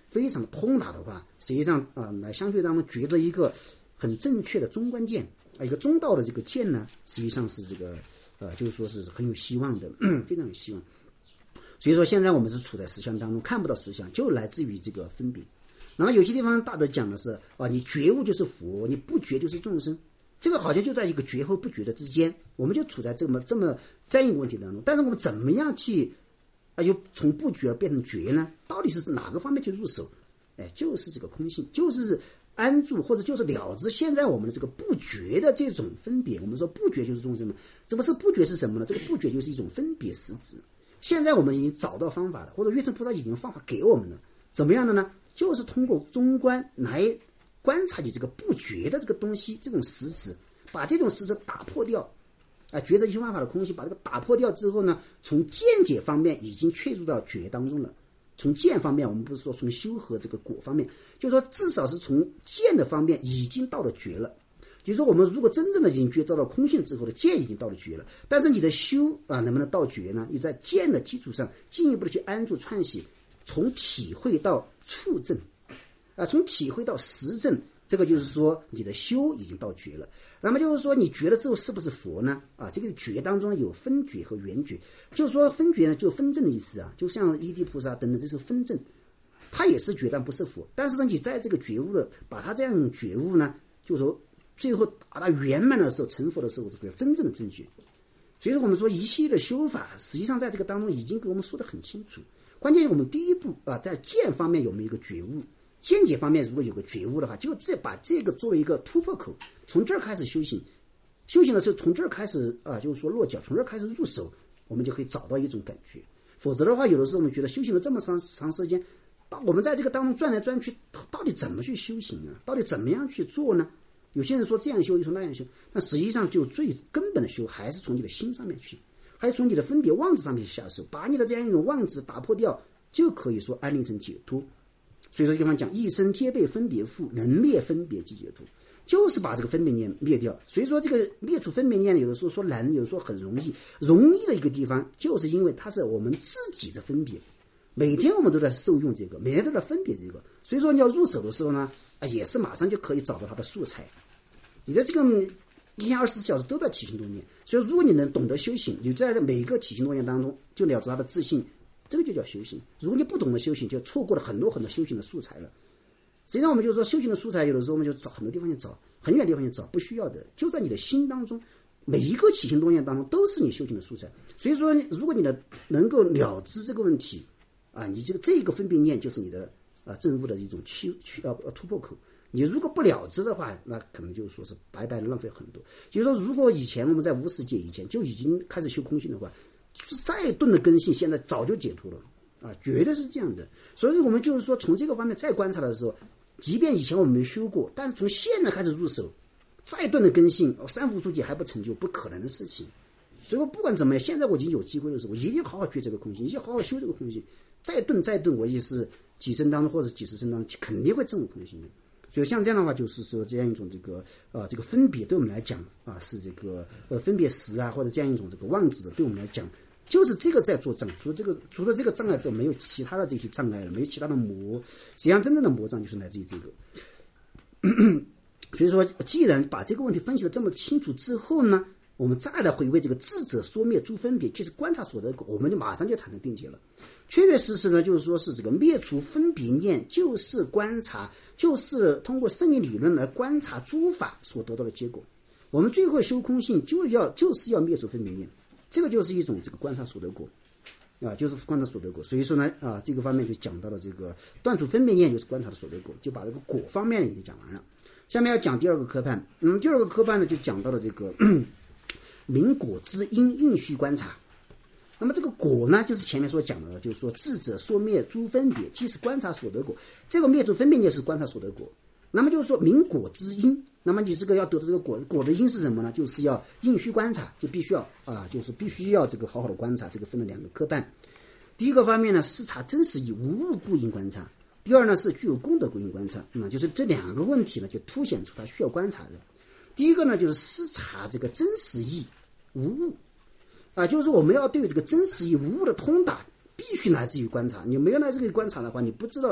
非常通达的话，实际上来相对当中觉着一个很正确的中关键一个中道的这个剑呢，实际上是这个就是说是很有希望的，非常有希望。所以说现在我们是处在实相当中，看不到实相，就来自于这个分别。那么有些地方大德讲的是你觉悟就是佛，你不觉就是众生，这个好像就在一个觉和不觉的之间，我们就处在这么样一个问题当中。但是我们怎么样去又从不觉变成觉呢？到底是哪个方面去入手？就是这个空性，就是安住或者就是了知现在我们的这个不觉的这种分别。我们说不觉就是众生嘛，这不是不觉是什么呢？这个不觉就是一种分别实质。现在我们已经找到方法了，或者月生菩萨已经方法给我们了，怎么样的呢？就是通过中观来观察你这个不觉的这个东西，这种实质，把这种实质打破掉觉着一切万法的空性，把这个打破掉之后呢，从见解方面已经确入到觉当中了。从见方面，我们不是说从修和这个果方面，就是说至少是从见的方面已经到了觉了。就是说我们如果真正的已经觉照到空性之后的见已经到了觉了，但是你的修能不能到觉呢？你在见的基础上进一步的去安住串习，从体会到触证从体会到实证，这个就是说你的修已经到觉了。那么就是说你觉了之后是不是佛呢？这个觉当中有分觉和圆觉，就是说分觉呢就分证的意思就像依地菩萨等等，这是分证，他也是觉但不是佛。但是呢你在这个觉悟的把他这样觉悟呢，就是说最后达到圆满的时候，成佛的时候，这个真正的正觉。所以说我们说一系列的修法实际上在这个当中已经给我们说得很清楚。关键我们第一步在见方面有没有一个觉悟，见解方面如果有个觉悟的话，就把这个作为一个突破口，从这儿开始修行。修行的时候从这儿开始就是说落脚，从这儿开始入手，我们就可以找到一种感觉。否则的话，有的时候我们觉得修行了这么长时间，我们在这个当中转来转去，到底怎么去修行呢？到底怎么样去做呢？有些人说这样修，有说那样修，但实际上就最根本的修还是从你的心上面去，还是从你的分别妄执上面去下手，把你的这样一种妄执打破掉，就可以说安立成解脱。所以说地方讲一生皆被分别缚，能灭分别即解脱，就是把这个分别念灭掉。所以说这个灭除分别念有的时候说难，有的时候很容易。容易的一个地方就是因为它是我们自己的分别，每天我们都在受用这个，每天都在分别这个，所以说你要入手的时候呢也是马上就可以找到它的素材。你的这个一天24小时都在起心动念，所以如果你能懂得修行，你在每个起心动念当中就了知它的自信，这个就叫修行。如果你不懂得修行，就错过了很多很多修行的素材了。实际上我们就说修行的素材有的时候我们就找很多地方去找，很远的地方去找，不需要的，就在你的心当中，每一个起心动念当中都是你修行的素材。所以说如果你能够了知这个问题你这个分别念就是你的证悟的一种突破口。你如果不了知的话，那可能就是说是白白的浪费很多。就是说如果以前我们在无始界以前就已经开始修空性的话，再钝的根性现在早就解脱了绝对是这样的。所以我们就是说从这个方面再观察的时候，即便以前我们没修过，但是从现在开始入手，再钝的根性三伏诸界还不成就，不可能的事情。所以我不管怎么样，现在我已经有机会的时候，我一定好好觉这个空性，一定好好修这个空性。再钝，我也是几生当中或者几十生当中肯定会证悟空性的。所以像这样的话，就是说这样一种这个分别对我们来讲是这个分别识或者这样一种这个妄执的，对我们来讲就是这个在作障。除了这个障碍之后，没有其他的这些障碍了，没有其他的魔。实际上真正的魔障就是来自于这个。所以说既然把这个问题分析得这么清楚之后呢，我们再来回味这个智者说灭诸分别，就是观察所得果，我们就马上就产生定解了。确确实实呢，就是说是这个灭除分别念，就是观察，就是通过圣义理论来观察诸法所得到的结果。我们最后修空性就是要灭除分别念，这个就是一种这个观察所得果就是观察所得果。所以说呢这个方面就讲到了这个断除分别念就是观察的所得果，就把这个果方面已经讲完了。下面要讲第二个科判，第二个科判呢就讲到了这个明果之因应须观察。那么这个果呢，就是前面所讲的，就是说智者说灭诸分别，即是观察所得果。这个灭除分别念是观察所得果。那么就是说明果之因，那么你这个要得到这个果的因是什么呢？就是要应须观察，就必须要就是必须要这个好好的观察。这个分了两个科判。第一个方面呢，视察真实义无误故应观察。第二呢是具有功德故应观察。就是这两个问题呢，就凸显出它需要观察的。第一个呢，就是视察这个真实义无误就是我们要对这个真实义无误的通达，必须来自于观察。你没有来自于观察的话，你不知道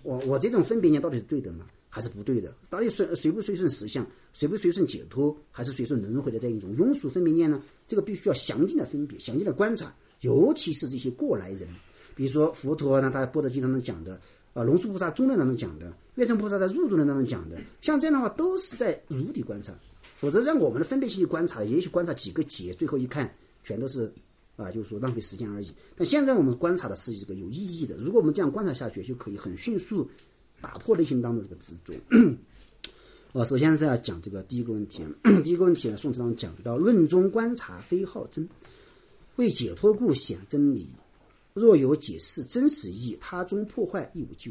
我这种分别念到底是对的吗？还是不对的？到底随不随顺实相，随不随顺解脱，还是随顺轮回的这样一种庸俗分别念呢？这个必须要详尽的分别，详尽的观察，尤其是这些过来人，比如说佛陀呢，他在《般若经》当中讲的，龙树菩萨中论当中讲的，月称菩萨在入中论当中讲的，像这样的话都是在如理观察，否则让我们的分别心去观察，也许观察几个节，最后一看全都是就是说浪费时间而已。但现在我们观察的是这个有意义的，如果我们这样观察下去，就可以很迅速打破内心当中这个执着。首先是要讲这个第一个问题。第一个问题呢，宋子当讲到论中观察非好真，为解脱故显真理，若有解释真实义，他中破坏亦无救。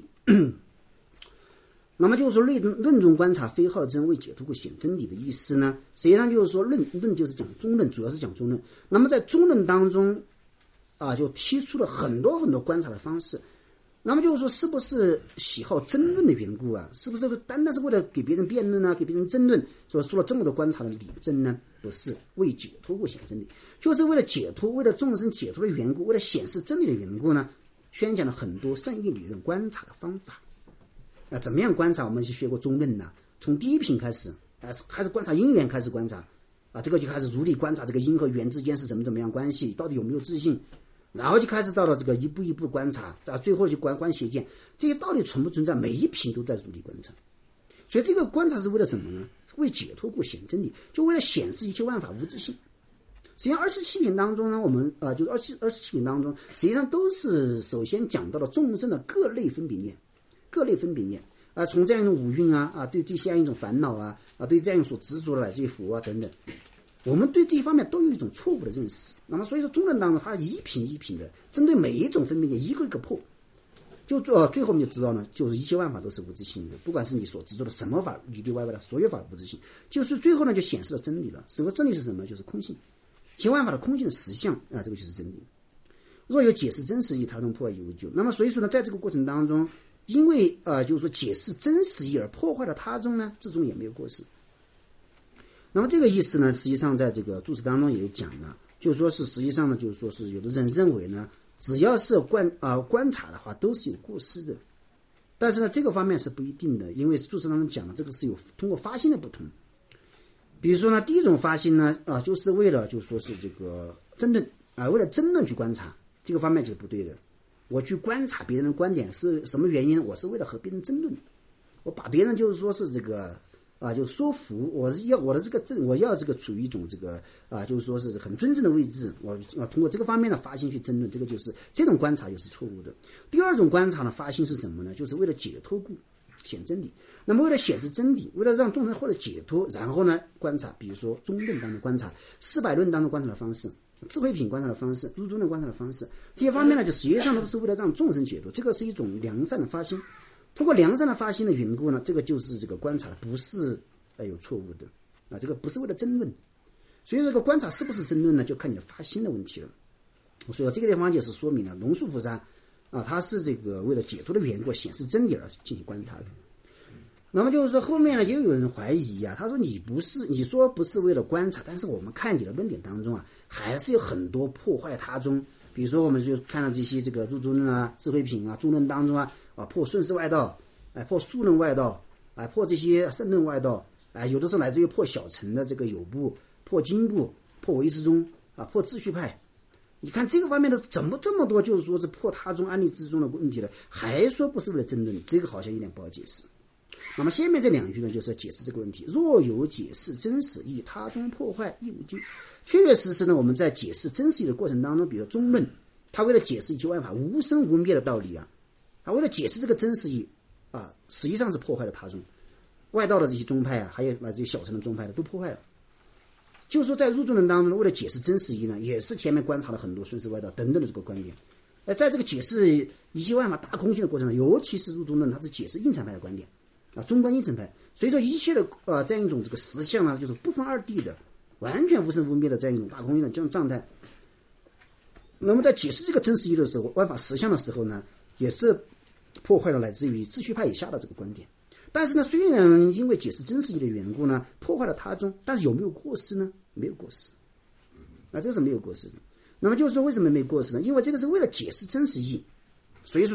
那么就是说论中观察非好真，为解脱故显真理的意思呢，实际上就是说论就是讲中论，主要是讲中论。那么在中论当中就提出了很多很多观察的方式。那么就是说，是不是喜好争论的缘故啊？是不是单单是为了给别人辩论啊，给别人争论，所以说了这么多观察的理证呢？不是，为解脱故显真理，就是为了解脱，为了众生解脱的缘故，为了显示真理的缘故呢，宣讲了很多圣义理论观察的方法。怎么样观察？我们去学过中论呢，从第一品开始，开始观察因缘，开始观察这个就开始如理观察这个因和缘之间是怎么样关系，到底有没有自信。然后就开始到了这个一步一步观察，最后就观邪见，这些到底存不存在，每一品都在如理观察。所以这个观察是为了什么呢？为解脱故显真理，就为了显示一切万法无自性。实际上27品当中呢，我们就27品当中，实际上都是首先讲到了众生的各类分别念，从这样一种五蕴对这样一种烦恼对这样一种所执着的乃至于佛等等。我们对这一方面都有一种错误的认识，那么所以说中论当中它一品一品的针对每一种分别念一个一个破，就最后我们就知道呢，就是一切万法都是无自性的，不管是你所执着的什么法，里里外外的所有法无自性，就是最后呢就显示了真理了。什么真理是什么？就是空性，一切万法的空性的实相这个就是真理。若有解释真实义，他中破坏亦无救。那么所以说呢，在这个过程当中，因为就是说解释真实义而破坏了他中呢，至终也没有过失。那么这个意思呢，实际上在这个注释当中也有讲了，就是说是实际上呢，就是说是有的人认为呢，只要是观察的话，都是有过失的。但是呢，这个方面是不一定的，因为注释当中讲的这个是有通过发心的不同。比如说呢，第一种发心呢，就是为了就是说是这个争论为了争论去观察，这个方面就是不对的。我去观察别人的观点是什么原因？我是为了和别人争论，我把别人就是说是这个。就说服我是要我的这个我要这个处于一种这个就是说是很尊正的位置，我要通过这个方面的发心去争论，这个就是这种观察就是错误的。第二种观察呢，发心是什么呢？就是为了解脱故显真理。那么为了显示真理，为了让众生获得解脱，然后呢观察，比如说中论当中观察，400论当中观察的方式，智慧品观察的方式，入中论观察的方式，这些方面呢，就实际上都是为了让众生解脱，这个是一种良善的发心。通过良善的发心的缘故呢，这个就是这个观察不是有错误的这个不是为了争论。所以这个观察是不是争论呢，就看你的发心的问题了。所以这个地方也是说明了龙树菩萨他是这个为了解脱的缘故显示真理而进行观察的。那么就是说后面呢，也有人怀疑他说你说不是为了观察，但是我们看你的论点当中还是有很多破坏他中。比如说我们就看到这些这个入中论智慧品中论当中破顺世外道破数论外道破这些圣论外道有的时候来自于破小乘的这个有部，破经部，破唯识宗破秩序派。你看这个方面的怎么这么多就是说是破他中安立之中的问题了，还说不是为了争论，这个好像有点不好解释。那么下面这两句呢，就是解释这个问题。若有解释真实义，他中破坏亦无救。确确实实呢，我们在解释真实义的过程当中，比如中论，他为了解释一切万法无生无灭的道理他为了解释这个真实义实际上是破坏了他中外道的这些宗派还有这些小乘的宗派都破坏了。就是说在入中论当中，为了解释真实义呢，也是前面观察了很多顺世外道等等的这个观点。在这个解释一切万法大空性的过程中，尤其是入中论，它是解释应成派的观点中观应成派。所以说一切的这样一种这个实相呢，就是不分二谛的，完全无生无灭的这样一种大空性的这种状态。那么在解释这个真实义的时候，万法实相的时候呢，也是破坏了来自于秩序派以下的这个观点。但是呢，虽然因为解释真实义的缘故呢，破坏了他中，但是有没有过失呢？没有过失这个是没有过失的。那么就是说为什么没过失呢？因为这个是为了解释真实义，所以说呢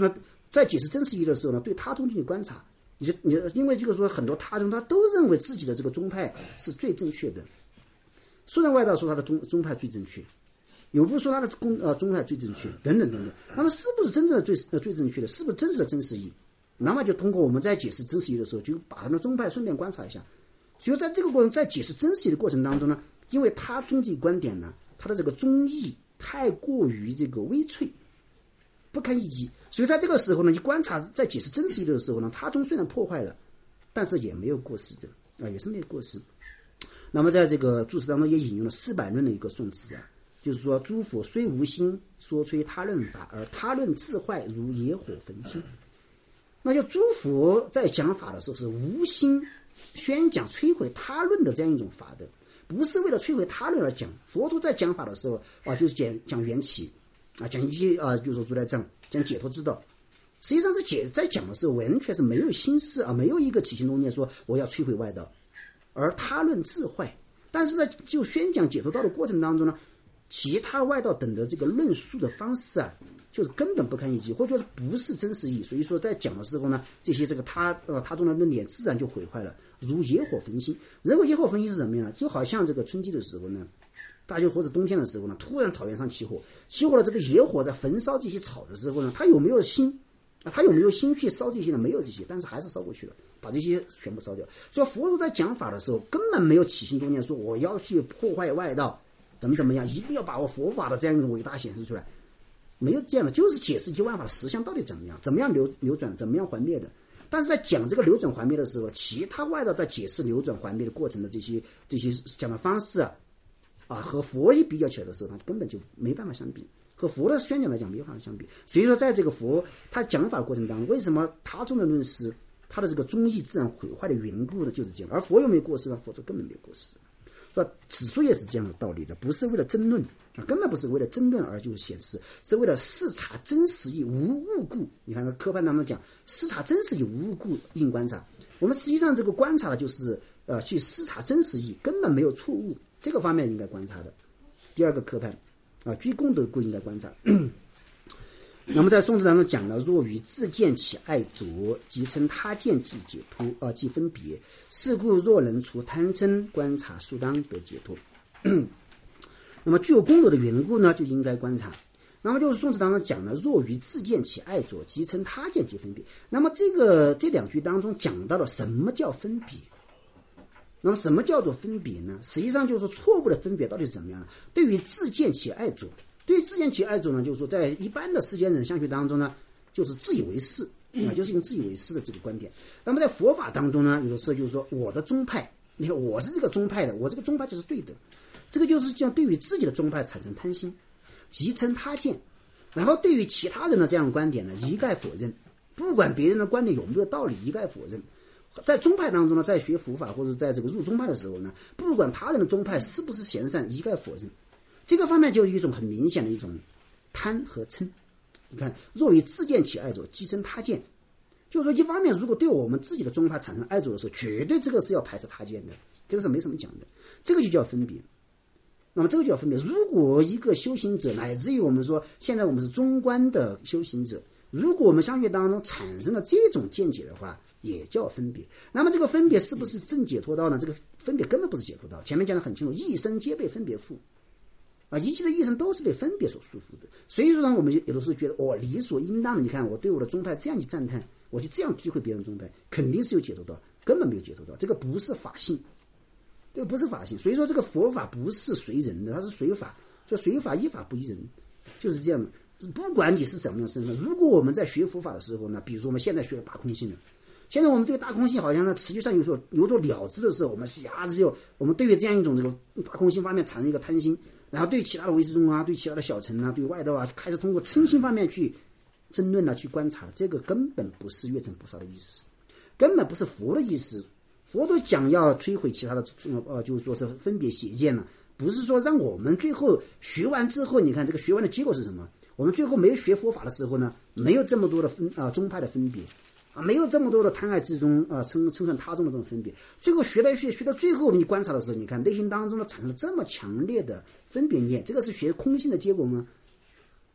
在解释真实意义的时候呢，对他宗进行观察，你因为这个说很多他宗他都认为自己的这个宗派是最正确的，虽然外道说他的宗派最正确，有部说他的宗派最正确，等等等等，那么是不是真正的最正确的？是不是真实的真实意义？那么就通过我们在解释真实意义的时候，就把他们的宗派顺便观察一下。所以在这个过程，在解释真实意义的过程当中呢，因为他宗这个观点呢，他的这个宗义太过于这个微脆，不堪一击，所以在这个时候呢，你观察在解释真实意义的时候呢，他宗虽然破坏了，但是也没有过失的也是没有过失。那么在这个注释当中也引用了四百论的一个颂词就是说诸佛虽无心，说吹他论法，而他论自坏，如野火焚心。那就诸佛在讲法的时候是无心宣讲摧毁他论的这样一种法的，不是为了摧毁他论而讲。佛陀在讲法的时候就是讲缘起讲一些就是说如来藏，讲解脱之道。实际上在讲的时候完全是没有心思没有一个起心动念说我要摧毁外道，而他论自坏。但是在就宣讲解脱道的过程当中呢，其他外道等的这个论述的方式就是根本不堪一击，或者说不是真实意义。所以说在讲的时候呢，这些这个他中的论点自然就毁坏了，如野火焚心。人火野火焚心是什么样呢？就好像这个春季的时候呢，大家或者冬天的时候呢，突然草原上起火了，这个野火在焚烧这些草的时候呢，他有没有心他有没有心去烧这些呢？没有这些，但是还是烧过去了，把这些全部烧掉。所以佛陀在讲法的时候根本没有起心动念说我要去破坏外道怎么样，一定要把我佛法的这样一种伟大显示出来，没有这样的，就是解释一切万法的实相到底怎么样流转，怎么样还灭的。但是在讲这个流转还灭的时候，其他外道在解释流转还灭的过程的这些讲的方式和佛一比较起来的时候，他根本就没办法相比，和佛的宣讲来讲没有办法相比。所以说在这个佛他讲法的过程当中，为什么他中的论师他的这个宗义自然毁坏的缘故呢？就是这样。而佛有没有过失呢？佛说根本没有过失。指出也是这样的道理的，不是为了争论根本不是为了争论而就显示，是为了视察真实义无误故。你看科判当中讲视察真实义无误故应观察，我们实际上这个观察的就是去视察真实义根本没有错误，这个方面应该观察的。第二个科判居功德故应该观察。那么在宋词当中讲了，若于自见起爱着，即称他见即解脱即分别，是故若能除贪嗔，观察殊当得解脱。那么具有功德的缘故呢，就应该观察。那么就是宋词当中讲了，若于自见起爱着，即称他见即分别。那么这两句当中讲到了什么叫分别。那么什么叫做分别呢？实际上就是说错误的分别到底是怎么样呢？对于自见起爱着，对于自见起爱着呢，就是说在一般的世间人相学当中呢，就是自以为是就是用自以为是的这个观点。那么在佛法当中呢，有的时候就是说我的宗派，你看我是这个宗派的，我这个宗派就是对的，这个就是这样对于自己的宗派产生贪心，即称他见，然后对于其他人的这样的观点呢一概否认，不管别人的观点有没有道理一概否认。在宗派当中呢，在学佛法或者在这个入宗派的时候呢，不管他人的宗派是不是贤善一概否认。这个方面就有一种很明显的一种贪和嗔。你看若于自见起爱着，即称他见，就是说一方面如果对我们自己的宗派产生爱着的时候，绝对这个是要排斥他见的，这个是没什么讲的，这个就叫分别。那么这个就叫分别。如果一个修行者，乃至于我们说现在我们是中观的修行者，如果我们相学当中产生了这种见解的话，也叫分别。那么这个分别是不是正解脱道呢？这个分别根本不是解脱道，前面讲得很清楚，一生皆被分别缚一切的一生都是被分别所束缚的。所以说呢，我们有的时候觉得理所应当的，你看我对我的宗派这样去赞叹，我就这样诋毁别人宗派，肯定是有解脱道，根本没有解脱道，这个不是法性，这个不是法性。所以说这个佛法不是随人的，它是随法，所以随法依法不依人，就是这样的。不管你是怎么样身份，如果我们在学佛法的时候呢，比如说我们现在学了大空性了，现在我们对大空性好像呢持续上有所了知的时候，我们我们对于这样一种这个大空性方面产生一个贪心，然后对其他的唯识宗对其他的小乘对外道开始通过嗔心方面去争论去观察，这个根本不是月尘菩萨的意思，根本不是佛的意思。佛都讲要摧毁其他的就是说是分别邪见了，不是说让我们最后学完之后，你看这个学完的结果是什么？我们最后没有学佛法的时候呢，没有这么多的宗派的分别没有这么多的贪爱之中嗔恨他中的这种分别，最后学到最后你观察的时候，你看内心当中呢产生了这么强烈的分别念，这个是学空性的结果吗？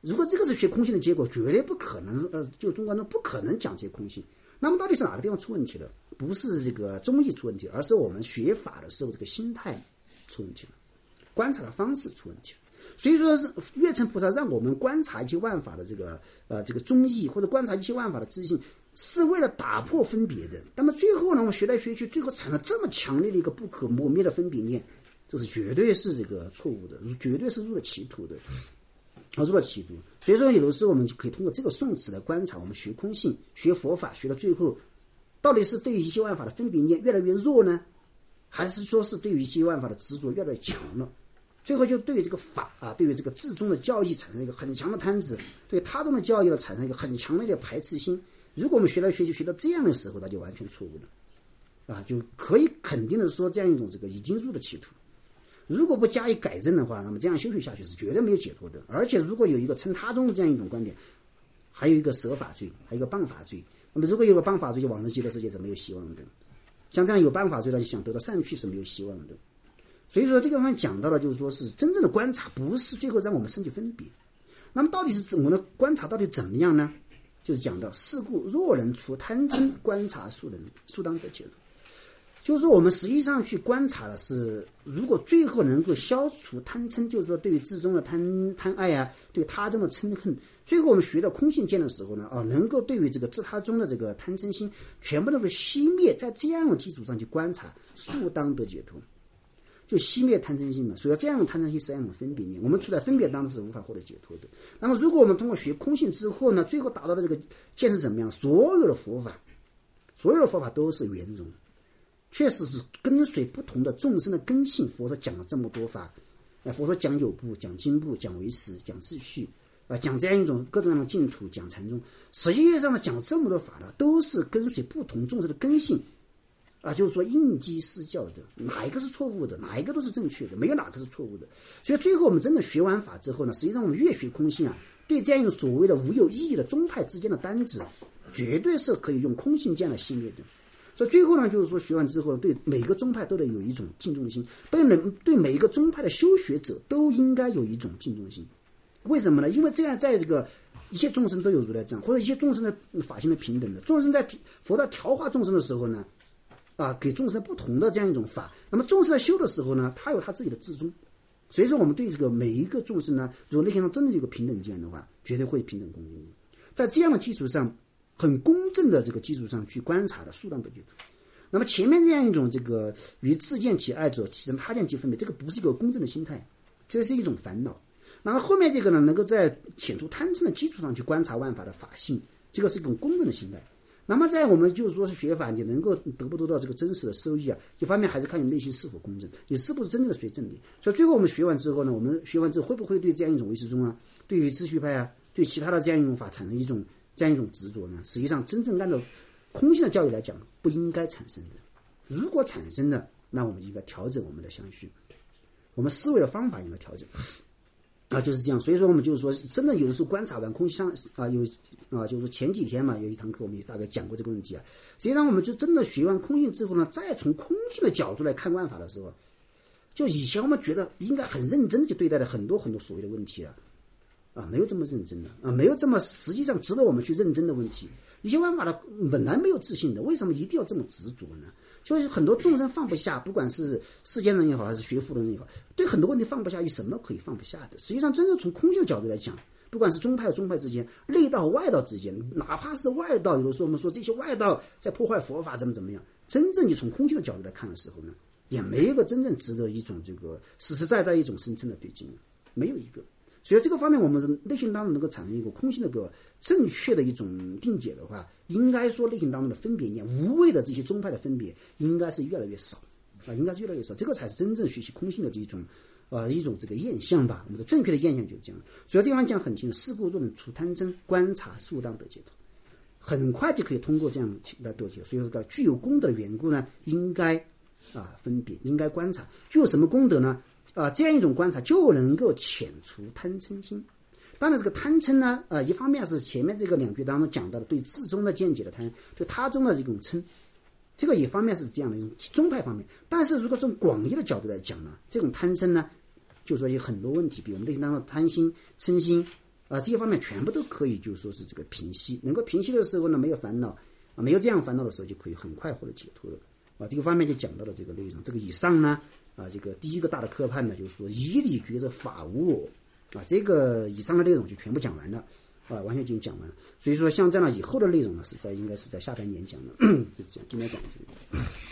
如果这个是学空性的结果，绝对不可能，就中观中不可能讲这些空性。那么到底是哪个地方出问题了？不是这个中义出问题，而是我们学法的时候这个心态出问题了，观察的方式出问题了。所以说是月称菩萨让我们观察一切万法的这个中义，或者观察一切万法的自性，是为了打破分别的。那么最后呢，我们学来学去，最后产生这么强烈的一个不可磨灭的分别念，这是绝对是这个错误的，绝对是入了歧途的。入了歧途。所以说有的时候我们就可以通过这个宋词来观察，我们学空性学佛法学到最后，到底是对于一切万法的分别念越来越弱呢，还是说是对于一切万法的执着越来越强了？最后就对于这个法对于这个自宗的教义产生一个很强的贪执，对他宗的教义呢产生一个很强的一个排斥心。如果我们学来学去学到这样的时候，那就完全错误了就可以肯定的说，这样一种这个已经入了歧途。如果不加以改正的话，那么这样修学下去是绝对没有解脱的。而且如果有一个称他宗的这样一种观点，还有一个舍法罪，还有一个谤法罪，那么如果有个谤法罪，就往生极乐世界是没有希望的。像这样有谤法罪呢，就想得到善趣是没有希望的。所以说这个方面讲到了，就是说是真正的观察不是最后让我们生起分别。那么到底是我们的观察到底怎么样呢？就是讲到是故若能除贪嗔，观察速当得解脱。就是说我们实际上去观察的是，如果最后能够消除贪嗔，就是说对于自宗的贪爱对他宗的嗔恨，最后我们学到空性见的时候呢能够对于这个自他宗的这个贪嗔心全部都是熄灭，在这样的基础上去观察，速当得解脱，就熄灭贪嗔心嘛。所以这样的贪嗔心是一种分别念，我们处在分别当中是无法获得解脱的。那么如果我们通过学空性之后呢，最后达到的这个见是怎么样？所有的佛法都是圆融，确实是跟随不同的众生的根性。佛说讲了这么多法，佛说讲有部，讲经部，讲唯识，讲秩序讲这样一种各种各样的净土，讲禅宗。实际上呢，讲这么多法呢，都是跟随不同众生的根性就是说应机施教的，哪一个是错误的，哪一个都是正确的，没有哪个是错误的。所以最后我们真的学完法之后呢，实际上我们越学空性对这样一种所谓的无有意义的宗派之间的单子，绝对是可以用空性见来熄灭的。所以最后呢，就是说学完之后，对每个宗派都得有一种敬重心，对每一个宗派的修学者都应该有一种敬重心。为什么呢？因为这样在这个一切众生都有如来藏，或者一切众生的法性的平等的，众生在佛在调化众生的时候呢给众生不同的这样一种法，那么众生在修的时候呢，他有他自己的自宗。所以说我们对这个每一个众生呢，如果内心上真的有个平等见的话，绝对会平等恭敬。在这样的基础上，很公正的这个基础上去观察的速当得解脱。那么前面这样一种这个于自见其爱者，其实他见其分别，这个不是一个公正的心态，这是一种烦恼。那么后面这个呢，能够在显出贪嗔的基础上去观察万法的法性，这个是一种公正的心态。那么在我们就是说是学法，你能够得不得到这个真实的收益一方面还是看你内心是否公正，你是不是真正的随正理。所以最后我们学完之后呢，我们学完之后会不会对这样一种唯识宗对于秩序派对其他的这样一种法产生这样一种执着呢？实际上真正按照空性的教育来讲，不应该产生的。如果产生的，那我们应该调整我们的相续，我们思维的方法应该调整就是这样。所以说我们就是说真的有的时候观察完空性上就是说前几天嘛，有一堂课我们也大概讲过这个问题实际上我们就真的学完空性之后呢，再从空性的角度来看万法的时候，就以前我们觉得应该很认真的去对待的很多很多所谓的问题没有这么认真的没有这么实际上值得我们去认真的问题。一些万法的本来没有自信的，为什么一定要这么执着呢？就是很多众生放不下，不管是世间人也好，还是学佛的人也好，对很多问题放不下，有什么可以放不下的？实际上真正从空性的角度来讲，不管是宗派和宗派之间，内道和外道之间，哪怕是外道，有的时候我们说这些外道在破坏佛法怎么样，真正你从空性的角度来看的时候呢，也没有一个真正值得一种这个实实在在一种深层的对境，没有一个。所以这个方面我们是内心当中能够产生一个空性的个正确的一种定解的话，应该说内心当中的分别念无谓的这些宗派的分别应该是越来越少应该是越来越少，这个才是真正学习空性的这种一种这个现象吧。我们的正确的现象就是这样。所以这地方讲很清楚，是故若能除贪嗔，观察速当得解脱，很快就可以通过这样来得解。所以说具有功德的缘故呢，应该分别，应该观察。具有什么功德呢？这样一种观察就能够遣除贪嗔心。当然这个贪嗔呢一方面是前面这个两句当中讲到的对自宗的见解的贪，对他宗的这种嗔，这个一方面是这样的一种宗派方面。但是如果从广义的角度来讲呢，这种贪嗔呢，就说有很多问题，比如我们内心当中的贪心、嗔心这些方面全部都可以就是说是这个平息，能够平息的时候呢，没有烦恼没有这样烦恼的时候，就可以很快获得解脱了这个方面就讲到了这个内容。这个以上呢这个第一个大的科判呢，就是说以理觉着法无我这个以上的内容就全部讲完了完全已经讲完了。所以说像这样以后的内容呢，应该是在下半年讲的就这样，今天讲这个。